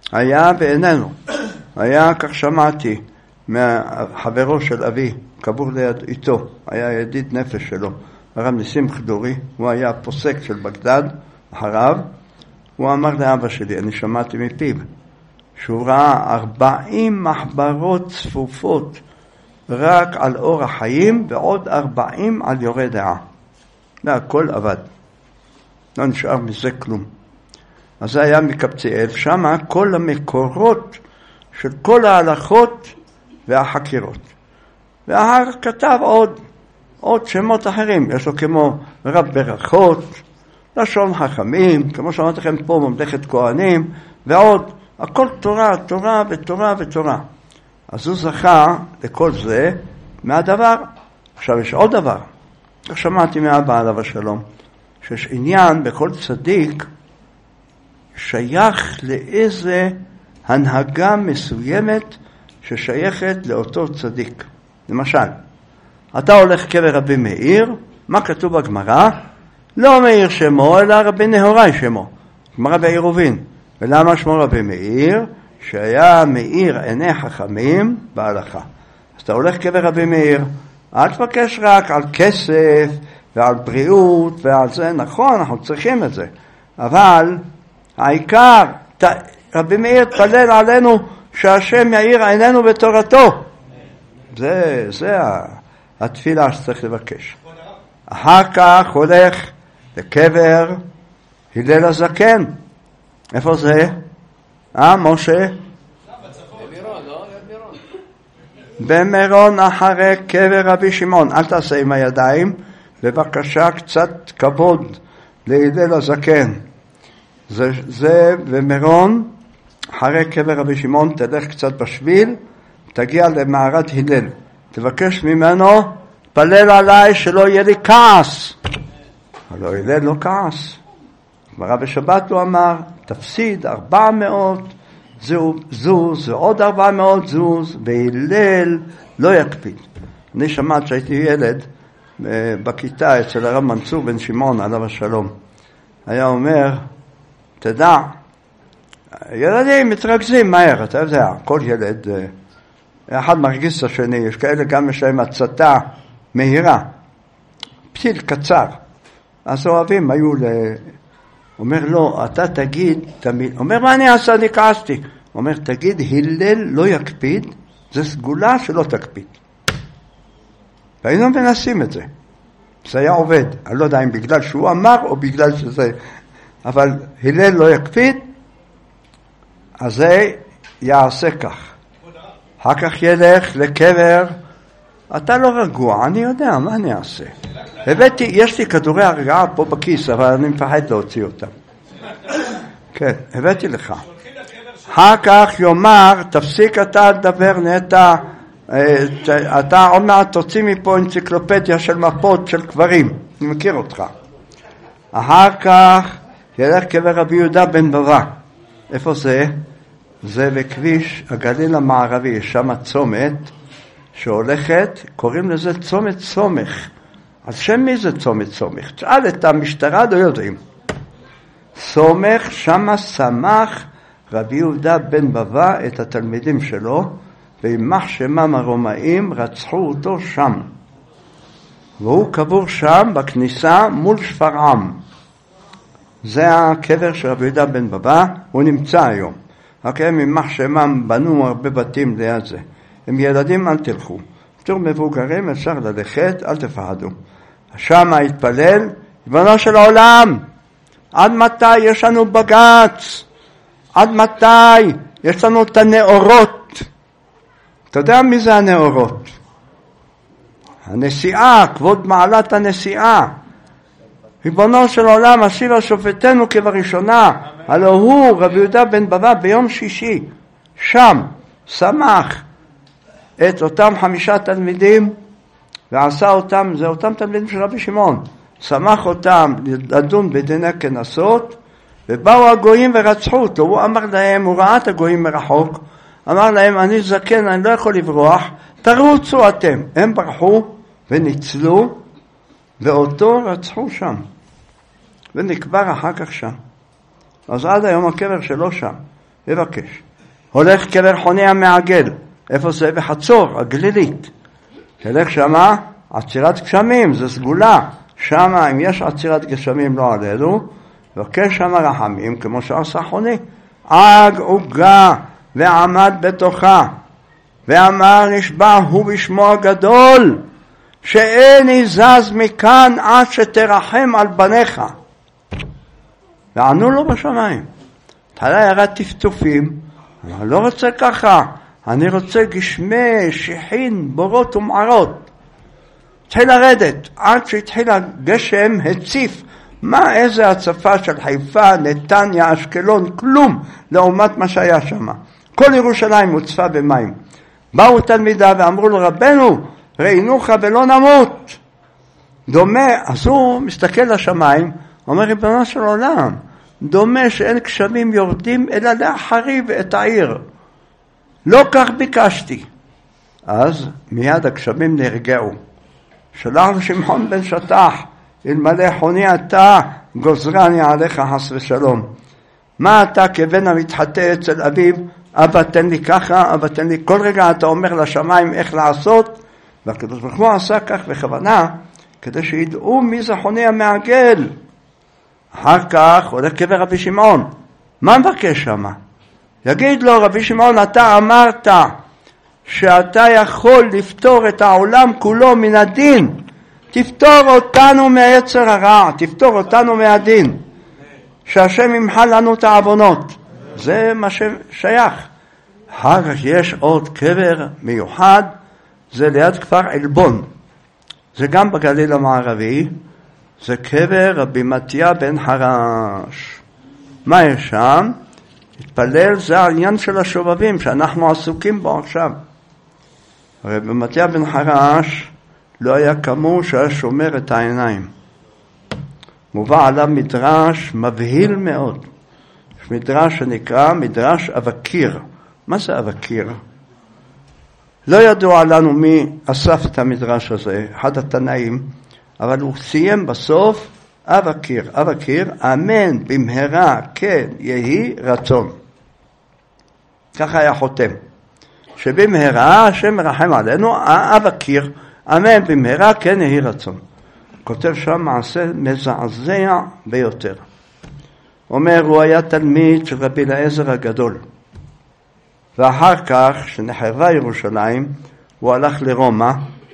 היה בעינינו, היה כך שמעתי מהחברו של אבי, קבור ליד איתו, היה ידיד נפש שלו, הרב ניסים חדורי, הוא היה פוסק של בגדד, הרב, הוא אמר לאבא שלי, אני שמעתי מפיו, שהוא ראה ארבעים מחברות צפופות רק על אור החיים, ועוד ארבעים על יורה דעה. והכל עבד. לא נשאר מזה כלום. אז זה היה מקבצאל, שם כל המקורות של כל ההלכות והחקירות. וההר כתב עוד, עוד שמות אחרים. יש לו כמו רב ברכות, לשון חכמים, כמו שאמרתי לכם פה, ממלכת כהנים, ועוד, הכל תורה, תורה ותורה ותורה. אז הוא זכה לכל זה מהדבר. עכשיו יש עוד דבר. שמעתי מאבא עליו השלום, שיש עניין בכל צדיק שייך לאיזה הנהגה מסוימת ששייכת לאותו צדיק. למשל, אתה הולך קבר רבי מאיר, מה כתוב בגמרא? לא מאיר שמו, אלא רבי נהוראי שמו. גמרא בעירובין. ולמה שמו רבי מאיר? שהיה מאיר עיני חכמים בהלכה. אז אתה הולך קבר רבי מאיר, אל תבקש רק על כסף ועל בריאות ועל זה, נכון, אנחנו צריכים את זה. אבל העיקר, ת, רבי מאיר תפלל עלינו שהשם יאיר עינינו בתורתו. זה, זה התפילה שצריך לבקש. אחר כך הולך לקבר הלל הזקן. איפה זה? אה, משה? במירון, לא? במירון אחרי קבר רבי שמעון. אל תעשה עם הידיים, בבקשה קצת כבוד להלל הזקן. זה, זה במירון אחרי קבר רבי שמעון, תלך קצת בשביל, תגיע למערת הלל. תבקש ממנו, פלל עליי שלא יהיה לי כעס. אבל הלל לא כעס. גמרא בשבת הוא אמר, תפסיד ארבע מאות זוז ועוד ארבע מאות זוז, והלל לא יקפיד. אני שמעת שהייתי ילד בכיתה אצל הרב מנצור בן שמעון עליו השלום. היה אומר, תדע, ילדים מתרכזים מהר, אתה יודע, כל ילד, אחד מרגיש את השני, יש כאלה גם יש להם הצתה מהירה, פסיל קצר. אז אוהבים היו ל... אומר לו, אתה תגיד, תמיד, אומר, מה אני אעשה? אני כעסתי. אומר, תגיד, הלל לא יקפיד, זה סגולה שלא תקפיד. והיינו מנסים את זה. זה היה עובד. אני לא יודע אם בגלל שהוא אמר או בגלל שזה, אבל הלל לא יקפיד, אז זה יעשה כך. אחר כך ילך לקבר, אתה לא רגוע, אני יודע, מה אני אעשה? הבאתי, יש לי כדורי הרגעה פה בכיס, אבל אני מפחד להוציא אותם. כן, הבאתי לך. אחר כך יאמר, תפסיק אתה לדבר נטע, אתה עוד מעט תוציא מפה אנציקלופדיה של מפות של קברים, אני מכיר אותך. אחר כך ילך קבר רבי יהודה בן בבא. איפה זה? זה בכביש הגליל המערבי, יש שם צומת שהולכת, קוראים לזה צומת סומך. אז שם מי זה צומת סומך? תשאל את המשטרה, לא יודעים. סומך, שמה שמח רבי יהודה בן בבא את התלמידים שלו, וימח שמם הרומאים רצחו אותו שם. והוא קבור שם בכניסה מול שפרעם. זה הקבר של רבי יהודה בן בבא, הוא נמצא היום. רק הם ימח שמם בנו הרבה בתים ליד זה. הם ילדים, אל תלכו. בתור מבוגרים אפשר ללכת, אל תפחדו. שם התפלל, ריבונו של העולם, עד מתי יש לנו בג"ץ? עד מתי יש לנו את הנאורות? אתה יודע מי זה הנאורות? הנשיאה, כבוד מעלת הנשיאה. ריבונו של העולם, השיבה שופטנו כבראשונה. הלא הוא, רבי יהודה בן בבא, ביום שישי, שם, שמח את אותם חמישה תלמידים, ועשה אותם, זה אותם תלמידים של רבי שמעון, שמח אותם לדון בדיני כנסות, ובאו הגויים ורצחו אותו. הוא אמר להם, הוא ראה את הגויים מרחוק, אמר להם, אני זקן, אני לא יכול לברוח, תרוצו אתם. הם ברחו וניצלו, ואותו רצחו שם, ונקבר אחר כך שם. אז עד היום הקבר שלו שם. יבקש. הולך קבר חוני המעגל, איפה זה? בחצור, הגלילית. הולך שמה, עצירת גשמים, זה סגולה. שמה, אם יש עצירת גשמים לא עלינו, יבקש שמה רחמים, כמו שעשה חוני. עג עוגה ועמד בתוכה, ואמר נשבע הוא בשמו הגדול, שאיני זז מכאן עד שתרחם על בניך. וענו לו בשמיים. תלה ירד טפטופים, אני לא רוצה ככה, אני רוצה גשמי, שיחין, בורות ומערות. התחיל לרדת, עד שהתחיל הגשם הציף, מה איזה הצפה של חיפה, נתניה, אשקלון, כלום, לעומת מה שהיה שם. כל ירושלים מוצפה במים. באו תלמידה ואמרו לו, רבנו, ראינוך ולא נמות. דומה, אז הוא מסתכל לשמיים, אומר, ריבונו של עולם, דומה שאין גשמים יורדים, אלא להחריב את העיר. לא כך ביקשתי. אז מיד הגשמים נרגעו. שלח לשמעון בן שטח, אלמלא חוני אתה, גוזרני עליך חס ושלום. מה אתה כבן המתחטא אצל אביו, אבא תן לי ככה, אבא תן לי, כל רגע אתה אומר לשמיים איך לעשות, והקדוש ברוך הוא עשה כך בכוונה, כדי שידעו מי זה חוני המעגל. אחר כך הולך קבר רבי שמעון, מה מבקש שמה? יגיד לו רבי שמעון, אתה אמרת שאתה יכול לפתור את העולם כולו מן הדין, תפתור אותנו מהיצר הרע, תפתור אותנו מהדין, שהשם ימחל לנו את העוונות. זה מה ששייך. אחר כך יש עוד קבר מיוחד, זה ליד כפר עלבון, זה גם בגליל המערבי, זה קבר רבי מתיה בן חרש. מה יש שם? התפלל, זה העניין של השובבים שאנחנו עסוקים בו עכשיו. רבי מתיה בן חרש לא היה כמוהו שהיה שומר את העיניים. מובא עליו מדרש מבהיל מאוד. יש מדרש שנקרא מדרש אבקיר. מה זה אבקיר? לא ידוע לנו מי אסף את המדרש הזה, אחד התנאים, אבל הוא סיים בסוף אבקיר. אבקיר, אמן במהרה כן יהי רצון. ככה היה חותם. שבמהרה השם מרחם עלינו, אבקיר, אמן במהרה כן יהי רצון. כותב שם מעשה מזעזע ביותר. אומר, הוא היה תלמיד של רבי אליעזר הגדול. ואחר כך, שנחרבה ירושלים, הוא הלך לרומא,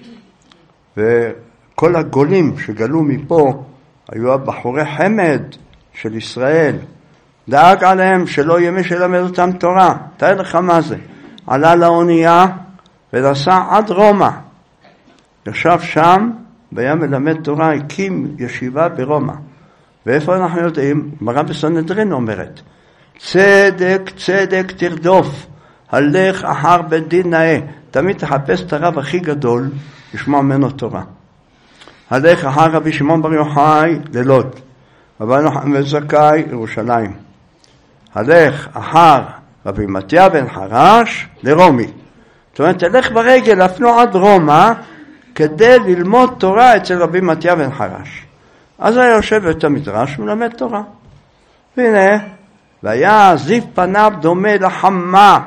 וכל הגולים שגלו מפה, היו הבחורי חמד של ישראל. דאג עליהם שלא יהיה מי שלמד אותם תורה. תאר לך מה זה. עלה לאונייה ונסע עד רומא. ישב שם, והיה מלמד תורה, הקים ישיבה ברומא. ואיפה אנחנו יודעים? גמרא בסנהדרין אומרת, צדק צדק תרדוף, הלך אחר בית דין נאה. תמיד תחפש את הרב הכי גדול, לשמוע ממנו תורה. הלך אחר רבי שמעון בר יוחאי ללוד, רבי נחמן בן זכאי ירושלים. הלך אחר רבי מתיה בן חרש לרומי. זאת אומרת, תלך ברגל אפילו עד רומא, כדי ללמוד תורה אצל רבי מתיה בן חרש. אז היה יושב את המדרש ומלמד תורה. והנה, והיה זיו פניו דומה לחמה,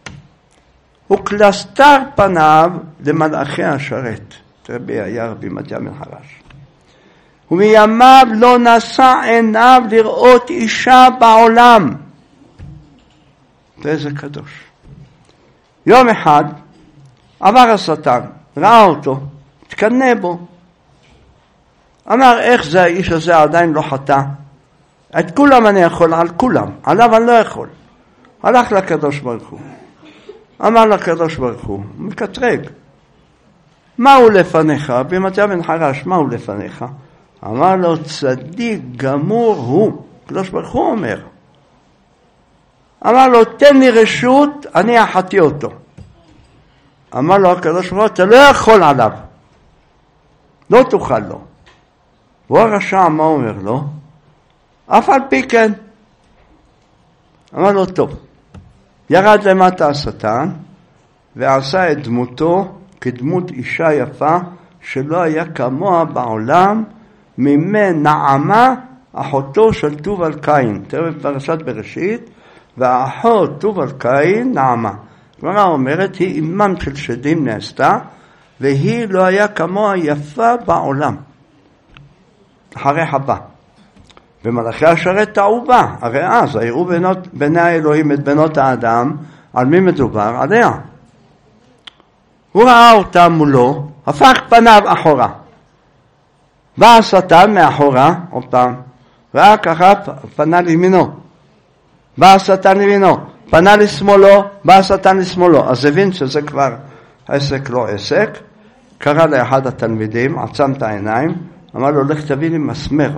וקלסתר פניו למלאכי השרת. רבי היה רבי מתיה בן חרש. ומימיו לא נשא עיניו לראות אישה בעולם. ואיזה קדוש. יום אחד עבר השטן, ראה אותו, התקנא בו. אמר, איך זה האיש הזה עדיין לא חטא? את כולם אני יכול, על כולם, עליו אני לא יכול. הלך לקדוש ברוך הוא. אמר לקדוש ברוך הוא, מקטרג. מה הוא לפניך? רבי מתיה בן חרש, מה הוא לפניך? אמר לו, צדיק גמור הוא. הקדוש ברוך הוא אומר. אמר לו, תן לי רשות, אני אחתי אותו. אמר לו הקדוש ברוך הוא, אתה לא יכול עליו. לא תוכל לו. הוא הרשע, מה אומר לו? אף על פי כן. אמר לו, טוב. ירד למטה השטן, ועשה את דמותו כדמות אישה יפה, שלא היה כמוה בעולם, ממי נעמה אחותו של טובל קין. תראה בפרשת בראשית, והאחות תובל קין נעמה. הגמרא אומרת, היא אימם של שדים נעשתה, והיא לא היה כמוה יפה בעולם. אחרי הבא. ומלאכי השרת טעו בה, הרי אז היראו בני האלוהים את בנות האדם, על מי מדובר? עליה. הוא ראה אותה מולו, הפך פניו אחורה. בא השטן מאחורה, עוד פעם, ראה ככה, פנה לימינו. בא השטן לימינו, פנה לשמאלו, בא השטן לשמאלו. אז הבין שזה כבר עסק לא עסק, קרא לאחד התלמידים, עצם את העיניים, אמר לו, לך תביא לי מסמר.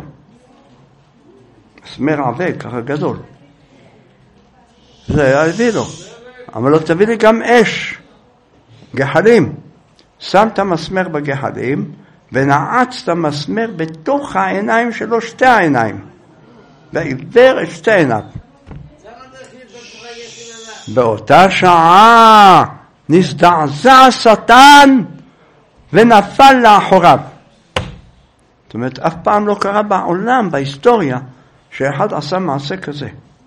מסמר עבה, ככה גדול. זה היה הביא לו. אמר לו, תביא לי גם אש, גחלים. שם את המסמר בגחלים, ונעץ את המסמר בתוך העיניים שלו, שתי העיניים. ועיוור את שתי עיניו. באותה שעה נזדעזע השטן ונפל לאחוריו. זאת אומרת, אף פעם לא קרה בעולם, בהיסטוריה, שאחד עשה מעשה כזה.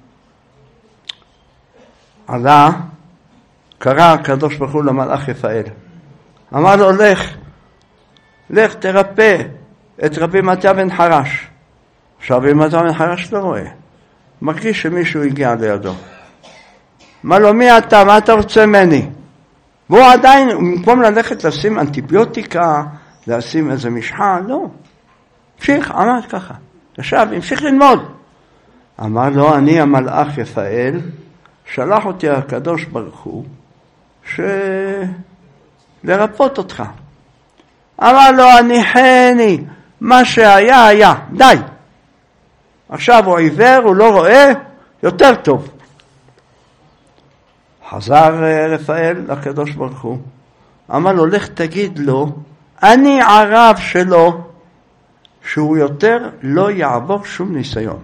עלה, קרא הקדוש ברוך הוא למלאך רפאל. אמר לו, לך, לך תרפא את רבי מתיה בן חרש. עכשיו רבי מתיה בן חרש לא רואה. מרגיש שמישהו הגיע לידו. אמר לו, מי אתה? מה אתה רוצה ממני? והוא עדיין, במקום ללכת לשים אנטיביוטיקה, לשים איזה משחה, לא. המשיך, עמד ככה. ישב, המשיך ללמוד. אמר לו, אני המלאך רפאל, שלח אותי הקדוש ברוך הוא, לרפות אותך. אמר לו, אני חני, מה שהיה היה, די. עכשיו הוא עיוור, הוא לא רואה, יותר טוב. חזר רפאל לקדוש ברוך הוא, אמר לו, לך תגיד לו, אני ערב שלו, שהוא יותר לא יעבור שום ניסיון.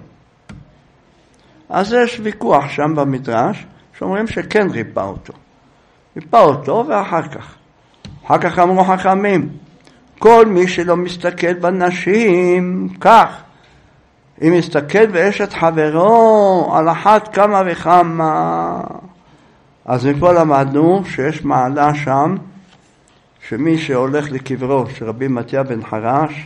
אז יש ויכוח שם במדרש, שאומרים שכן ריפא אותו. ריפא אותו ואחר כך. אחר כך אמרו חכמים, כל מי שלא מסתכל בנשים, כך, אם מסתכל באשת חברו, על אחת כמה וכמה. אז מפה למדנו שיש מעלה שם, שמי שהולך לקברו של רבי מתיה בן חרש,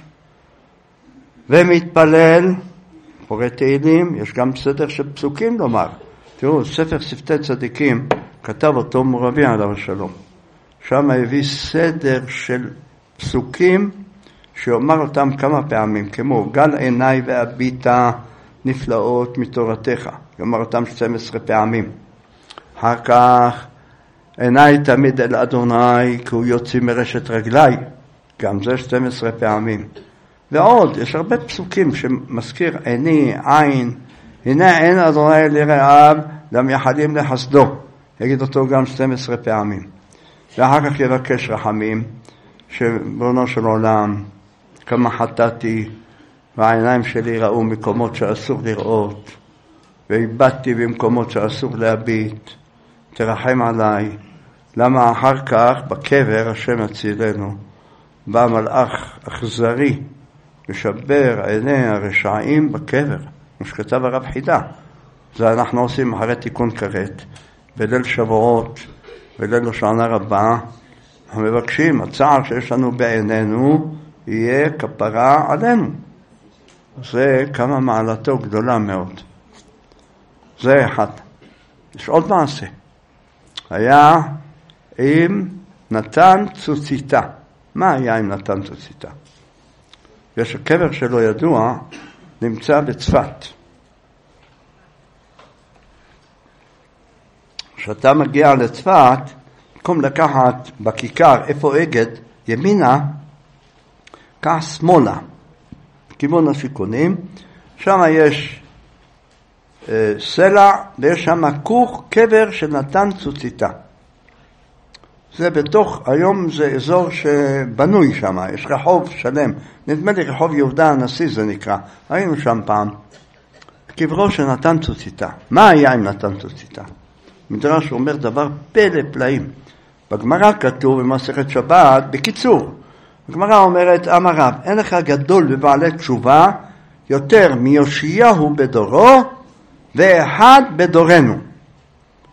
ומתפלל, קורא תהילים, יש גם סדר של פסוקים לומר. תראו, ספר שפתי צדיקים, כתב אותו מורבי עליו השלום. שם הביא סדר של פסוקים, שאומר אותם כמה פעמים, כמו גל עיניי והביטה נפלאות מתורתך. אומר אותם שתים עשרה פעמים. אחר כך, עיניי תמיד אל אדוני, כי הוא יוציא מרשת רגליי. גם זה שתים עשרה פעמים. ועוד, יש הרבה פסוקים שמזכיר עיני, עין, הנה עין אדוני לרעיו, למייחדים לחסדו. יגיד אותו גם שתים עשרה פעמים. ואחר כך יבקש רחמים, שברונו של עולם, כמה חטאתי, והעיניים שלי ראו מקומות שאסור לראות, והיבטתי במקומות שאסור להביט, תרחם עליי. למה אחר כך, בקבר, השם הצילנו, בא מלאך אכזרי, לשבר עיני הרשעים בקבר, כמו שכתב הרב חידה. זה אנחנו עושים אחרי תיקון כרת, בליל שבועות, בליל שנה רבה, אנחנו מבקשים, הצער שיש לנו בעינינו, יהיה כפרה עלינו. זה כמה מעלתו גדולה מאוד. זה אחד. יש עוד מעשה. היה עם נתן צוציתה. מה היה עם נתן צוציתה? יש הקבר שלו ידוע, נמצא בצפת. כשאתה מגיע לצפת, במקום לקחת בכיכר איפה אגד, ימינה, כך שמאלה, כיוון השיכונים, שם יש אה, סלע, ויש שם כוך קבר של נתן צוציתה. זה בתוך, היום זה אזור שבנוי שם, יש רחוב שלם, נדמה לי רחוב יהודה הנשיא זה נקרא, היינו שם פעם, קברו של נתן צוציתה. מה היה עם נתן צוציתה? מדרש אומר דבר פלא פלאים. בגמרא כתוב במסכת שבת, בקיצור, הגמרא אומרת, אמר רב, אין לך גדול בבעלי תשובה יותר מיושיהו בדורו ואחד בדורנו.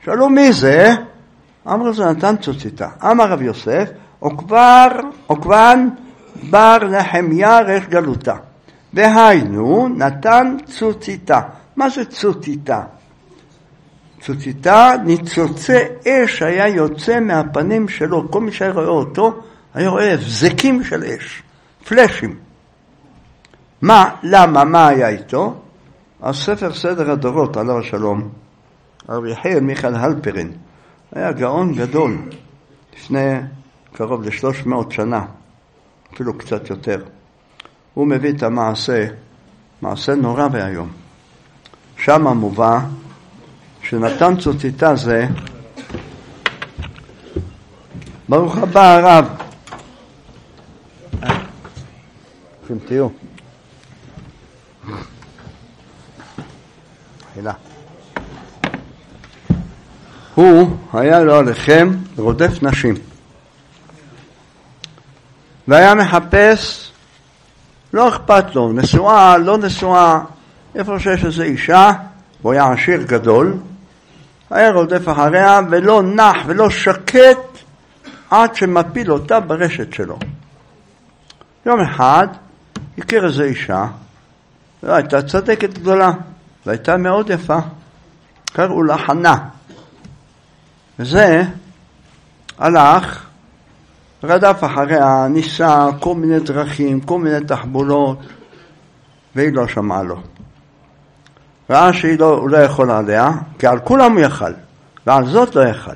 שאלו מי זה? אמרו זה נתן צוציתה. אמר רב יוסף, עוקבן בר נחמיה ריש גלותה. והיינו נתן צוציתה. מה זה צוציתה? צוציתה ניצוצי אש היה יוצא מהפנים שלו. כל מי שהיה רואה אותו היה רואה הבזקים של אש, פלשים. מה, למה, מה היה איתו? הספר סדר הדורות עליו השלום, הרב יחיאל מיכאל הלפרין, היה גאון גדול לפני קרוב לשלוש מאות שנה, אפילו קצת יותר. הוא מביא את המעשה, מעשה נורא והיום. שם מובא שנתן צוציתה זה, ברוך הבא הרב, אתם תהיו חילה. הוא היה לו עליכם רודף נשים והיה מחפש, לא אכפת לו, נשואה, לא נשואה, איפה שיש איזו אישה, הוא היה עשיר גדול, היה רודף אחריה ולא נח ולא שקט עד שמפיל אותה ברשת שלו. יום אחד הכיר איזו אישה, והייתה צדקת גדולה, והייתה מאוד יפה, קראו לה חנה. וזה הלך, רדף אחריה, ניסה כל מיני דרכים, כל מיני תחבולות, והיא לא שמעה לו. ראה שהיא לא, הוא לא יכול עליה, כי על כולם הוא יכל, ועל זאת לא יכל.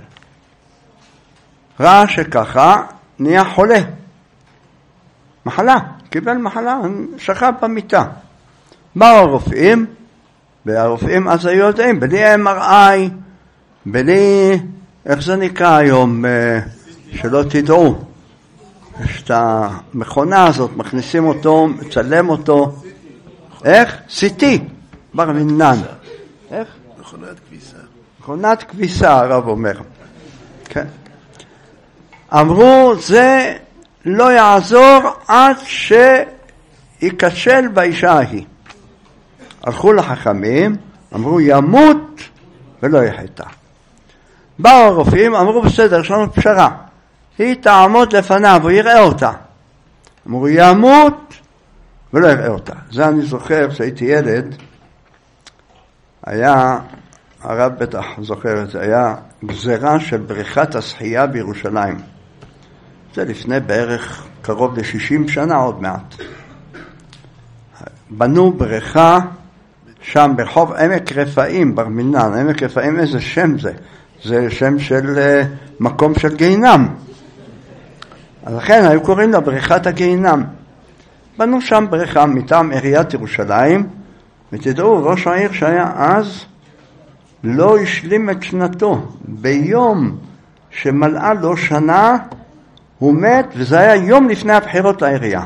ראה שככה נהיה חולה. מחלה, קיבל מחלה, שכב במיטה. באו הרופאים, והרופאים אז היו יודעים, בלי אם אר איי, בלי, איך זה נקרא היום, שלא תדעו. יש את המכונה הזאת, מכניסים אותו, מצלם אותו. איך? סי טי, בר מינן. איך? מכונת כביסה. מכונת כביסה, הרב אומר. כן. אמרו, זה לא יעזור עד שיקשל באישה ההיא. הלכו לחכמים, אמרו ימות ולא יחטא. באו הרופאים, אמרו בסדר, יש לנו פשרה. היא תעמוד לפניו, הוא יראה אותה. אמרו ימות ולא יראה אותה. זה אני זוכר שהייתי ילד, היה, הרב בטח זוכר את זה, היה גזרה של בריכת השחייה בירושלים. זה לפני בערך קרוב ל-שישים שנה עוד מעט. בנו בריכה שם ברחוב עמק רפאים, בר מינן. עמק רפאים, איזה שם זה? זה שם של uh, מקום של גיהינם. אז לכן היו קוראים לה בריכת הגיהינם. בנו שם בריכה מטעם עיריית ירושלים, ותדעו, ראש העיר שהיה אז לא השלים את שנתו. ביום שמלאה לו שנה הוא מת, וזה היה יום לפני הבחירות לעירייה.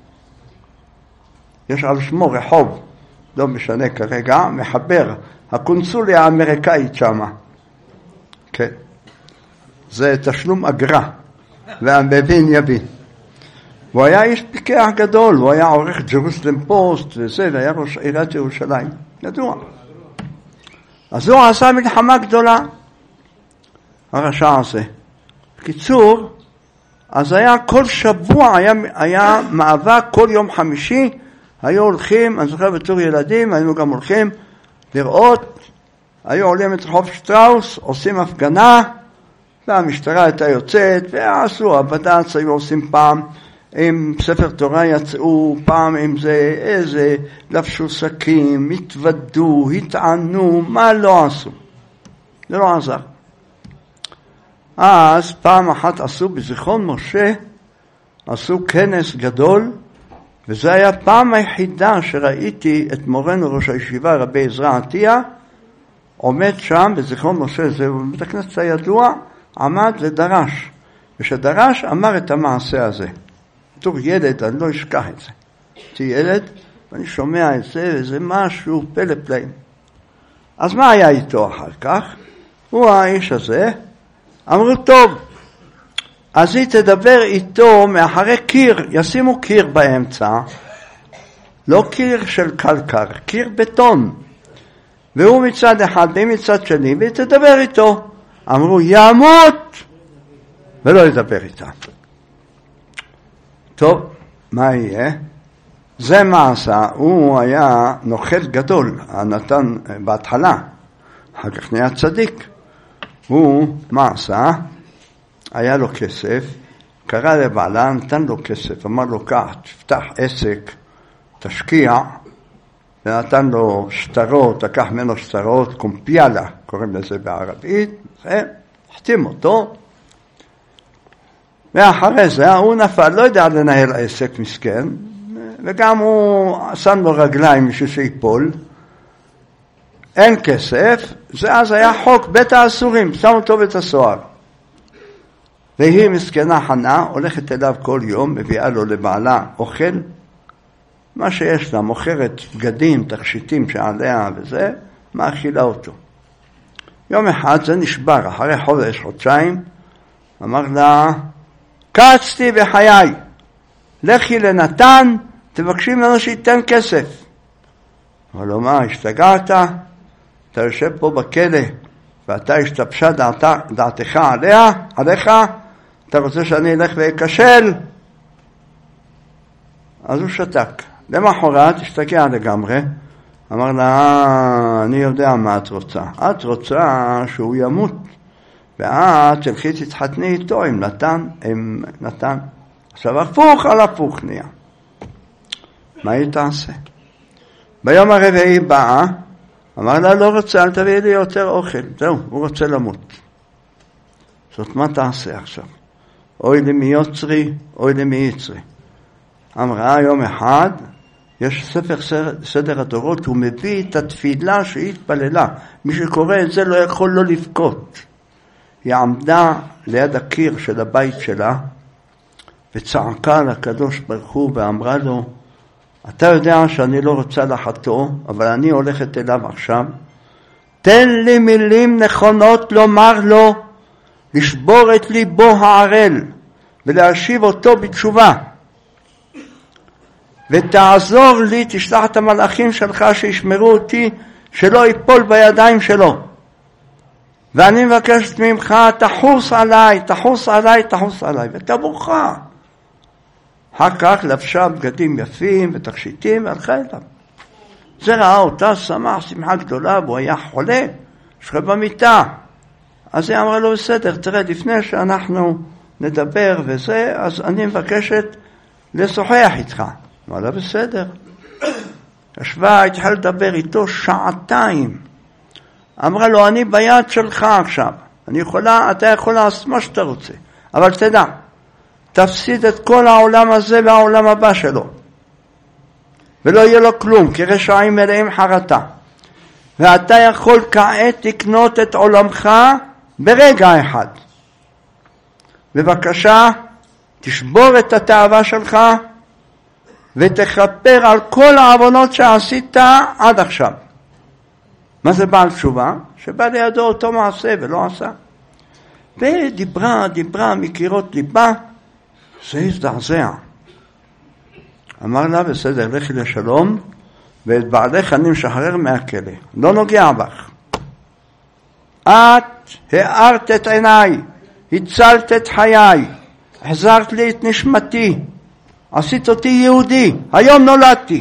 יש על שמו רחוב, לא משנה כרגע, מחבר, הקונסוליה האמריקאית שמה. כן. זה תשלום אגרה, והמבין יבין. הוא היה איש פיקח גדול, הוא היה עורך ג'רוסלם פוסט וזה, והיה ראש עיריית ירושלים, ידוע. אז הוא עשה מלחמה גדולה, הרשע הזה. בקיצור, אז היה כל שבוע, היה, היה מאבק כל יום חמישי, היו הולכים, אני זוכר בתור ילדים, היינו גם הולכים לראות, היו עולים את רחוב שטראוס, עושים הפגנה, והמשטרה הייתה יוצאת, ועשו הבד"ץ, היו עושים פעם, עם ספר תורה יצאו, פעם עם זה, איזה, לבשו שקים, התוודו, התענו, מה לא עשו? זה לא עזר. אז פעם אחת עשו בזיכרון משה, עשו כנס גדול, וזה היה פעם היחידה שראיתי את מורנו ראש הישיבה, רבי עזרא עטיה, עומד שם בזיכרון משה, זה בית הכנסת הידוע, עמד ודרש. ושדרש אמר את המעשה הזה. בתור ילד, אני לא אשכח את זה. הייתי ילד, ואני שומע את זה, וזה משהו פלא פלאים. אז מה היה איתו אחר כך? הוא האיש הזה, אמרו טוב, אז היא תדבר איתו מאחורי קיר, ישימו קיר באמצע, לא קיר של קלקר, קיר בטון, והוא מצד אחד והיא מצד שני, והיא תדבר איתו. אמרו ימות ולא ידבר איתם. טוב, מה יהיה? זה מה עשה? הוא היה נוכל גדול, נתן בהתחלה, אחר כך נהיה צדיק. הוא, מה עשה? היה לו כסף, קרא לבעלה, נתן לו כסף, אמר לו, קח, תפתח עסק, תשקיע, ונתן לו שטרות, לקח ממנו שטרות, קומפיאלה, קוראים לזה בערבית, החתים אותו, ואחרי זה הוא נפל, לא יודע לנהל עסק מסכן, וגם הוא שם לו רגליים בשביל שיפול, אין כסף, זה אז היה חוק בית האסורים, שם אותו בית הסוהר. והיא מסכנה חנה, הולכת אליו כל יום, מביאה לו לבעלה אוכל, מה שיש לה, מוכרת בגדים, תכשיטים שעליה וזה, מאכילה אותו. יום אחד זה נשבר, אחרי חודש, חודשיים, אמר לה, קצתי בחיי, לכי לנתן, תבקשי ממנו שייתן כסף. אמר לו, מה, השתגעת? אתה יושב פה בכלא, ואתה השתבשה דעת, דעתך עליה, עליך, אתה רוצה שאני אלך ואקשל? אז הוא שתק. למחרת השתגע לגמרי, אמר לה, אני יודע מה את רוצה. את רוצה שהוא ימות, ואת תלכי תתחתני איתו עם נתן, עם נתן. עכשיו הפוך על הפוך נהיה. מה היא תעשה? ביום הרביעי באה, אמר לה, לא רוצה, אל תביא לי יותר אוכל. זהו, הוא רוצה למות. זאת מה תעשה עכשיו? אוי למי יוצרי, אוי למי יצרי. אמרה יום אחד, יש ספר סדר הדורות, הוא מביא את התפילה שהיא התפללה. מי שקורא את זה לא יכול לא לבכות. היא עמדה ליד הקיר של הבית שלה, וצעקה לקדוש ברוך הוא ואמרה לו, אתה יודע שאני לא רוצה לחתו, אבל אני הולכת אליו עכשיו. תן לי מילים נכונות לומר לו, לשבור את ליבו הערל, ולהשיב אותו בתשובה. ותעזור לי, תשלח את המלאכים שלך שישמרו אותי, שלא ייפול בידיים שלו. ואני מבקשת ממך, תחוס עליי, תחוס עליי, תחוס עליי, ותבוכה. אחר כך לבשה בגדים יפים ותכשיטים והלכה אליו. זה ראה אותה, שמח, שמחה גדולה, והוא היה חולה, שכב במיטה. אז היא אמרה לו, בסדר, תראה, לפני שאנחנו נדבר וזה, אז אני מבקשת לשוחח איתך. אמרה לה, בסדר. ישבה, התחל לדבר איתו שעתיים. אמרה לו, אני ביד שלך עכשיו. אני יכולה, אתה יכול לעשות מה שאתה רוצה. אבל תדע, תפסיד את כל העולם הזה והעולם הבא שלו. ולא יהיה לו כלום, כי רשעים מלאים חרטה. ואתה יכול כעת לקנות את עולמך ברגע אחד. בבקשה, תשבור את התאווה שלך, ותכפר על כל העוונות שעשית עד עכשיו. מה זה בעל תשובה? שבא לידו אותו מעשה ולא עשה. ודיברה, דיברה מקירות ליבה, זה הזדעזע. אמר לה, בסדר, לכי לשלום, ואת בעלך אני משחרר מהכלא. לא נוגע בך. את הארת את עיניי, הצלת את חיי, החזרת לי את נשמתי, עשית אותי יהודי, היום נולדתי.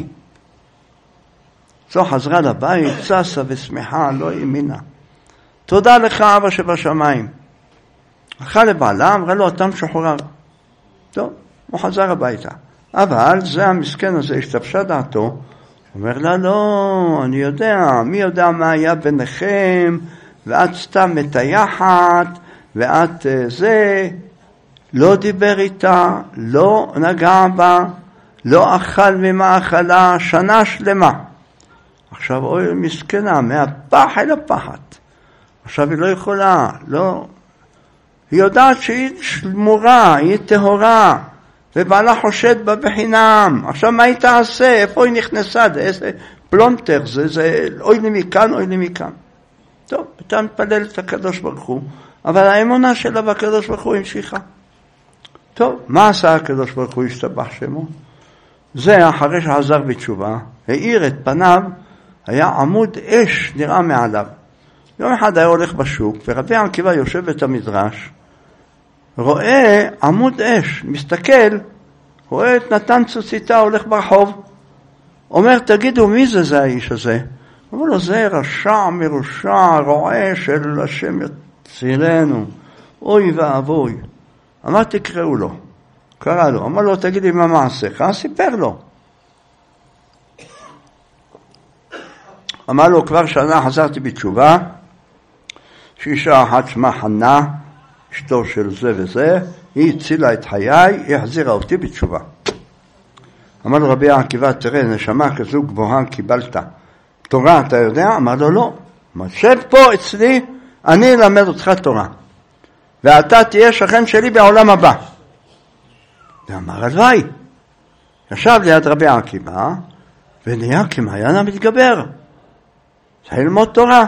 זו חזרה לבית, צסה ושמחה, לא האמינה. תודה לך אבא שבשמיים. הלכה לבעלה, אמרה לו, אתה משוחרר. טוב, הוא חזר הביתה. אבל זה המסכן הזה, השתבשה דעתו, אומר לה, לא, אני יודע, מי יודע מה היה ביניכם, ואת סתם מטייחת, ואת זה, לא דיבר איתה, לא נגע בה, לא אכל ממאכלה, שנה שלמה. עכשיו, אוי, מסכנה, מהפח אל הפחת. עכשיו היא לא יכולה, לא. היא יודעת שהיא שמורה, היא טהורה, ובעלה חושד בה בחינם. עכשיו מה היא תעשה? איפה היא נכנסה? זה איזה פלונטר, זה, זה אוי לי מכאן, אוי לי מכאן. טוב, אתה מתפלל את הקדוש ברוך הוא, אבל האמונה שלה בקדוש ברוך הוא המשיכה. טוב, מה עשה הקדוש ברוך הוא? השתבח שמו. זה אחרי שחזר בתשובה, האיר את פניו, היה עמוד אש נראה מעליו. יום אחד היה הולך בשוק, ורבי עקיבא יושב בית המדרש, רואה עמוד אש, מסתכל, רואה את נתן צוציתה הולך ברחוב, אומר, תגידו, מי זה זה האיש הזה? אומר לו, זה רשע מרושע, רועה של השם יצילנו, אוי ואבוי. אמר, תקראו לו. קרא לו, אמר לו, תגידי מה מעשיך, סיפר לו. אמר לו, כבר שנה חזרתי בתשובה, שאישה אחת שמה חנה, אשתו של זה וזה, היא הצילה את חיי, היא החזירה אותי בתשובה. אמר לו רבי עקיבא, תראה, נשמה כזו גבוהה קיבלת. תורה אתה יודע? אמר לו לא. אמר, שב פה אצלי, אני אלמד אותך תורה. ואתה תהיה שכן שלי בעולם הבא. ואמר הלוואי. ישב ליד רבי עקיבא, ונהיה כמעיין המתגבר. זה ללמוד תורה.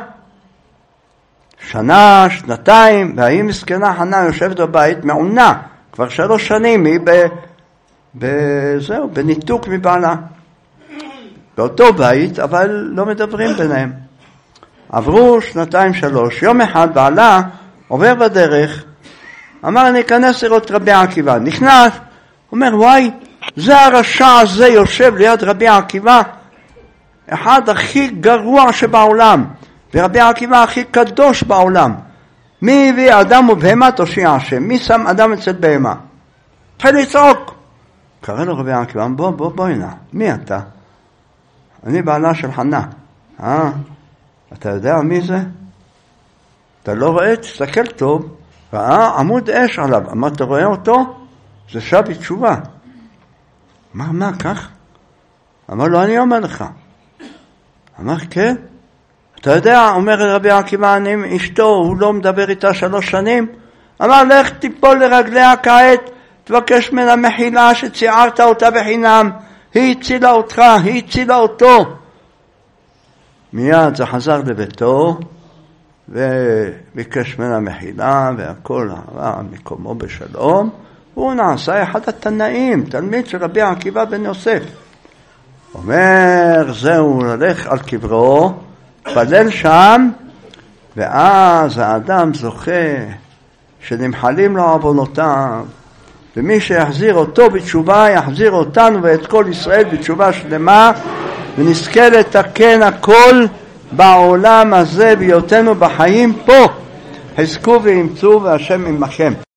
שנה, שנתיים, והיא מסכנה חנה יושבת בבית מעונה. כבר שלוש שנים היא ב... בזהו, בניתוק מבעלה. באותו בית, אבל לא מדברים ביניהם. עברו שנתיים שלוש. יום אחד בעלה עובר בדרך, אמר אני אכנס לראות רבי עקיבא. נכנס, אומר וואי, זה הרשע הזה יושב ליד רבי עקיבא, אחד הכי גרוע שבעולם, ורבי עקיבא הכי קדוש בעולם. מי הביא אדם ובהמה תושיע השם? מי שם אדם אצל בהמה? התחיל לצעוק. קרא לו רבי עקיבא, בוא בוא בוא הנה, מי אתה? אני בעלה של חנה. אה? אתה יודע מי זה? אתה לא רואה? תסתכל טוב. ראה עמוד אש עליו. אמר, אתה רואה אותו? זה שב בתשובה. אמר, מה, כך? אמר לו, אני אומר לך. אמר, כן? אתה יודע, אומר רבי עקיבא, אני אשתו, הוא לא מדבר איתה שלוש שנים. אמר, לך תיפול לרגליה כעת, תבקש ממנה מחילה שציערת אותה בחינם. היא הצילה אותך, היא הצילה אותו. מיד זה חזר לביתו, וביקש ממנה מחילה, והכל עבר מקומו בשלום. הוא נעשה אחד התנאים, תלמיד של רבי עקיבא בן יוסף. אומר, זהו, הולך על קברו, פלל שם, ואז האדם זוכה שנמחלים לו עוונותיו, ומי שיחזיר אותו בתשובה, יחזיר אותנו ואת כל ישראל בתשובה שלמה, ונזכה לתקן הכל בעולם הזה, בהיותנו בחיים פה. חזקו ואמצו, והשם עמכם.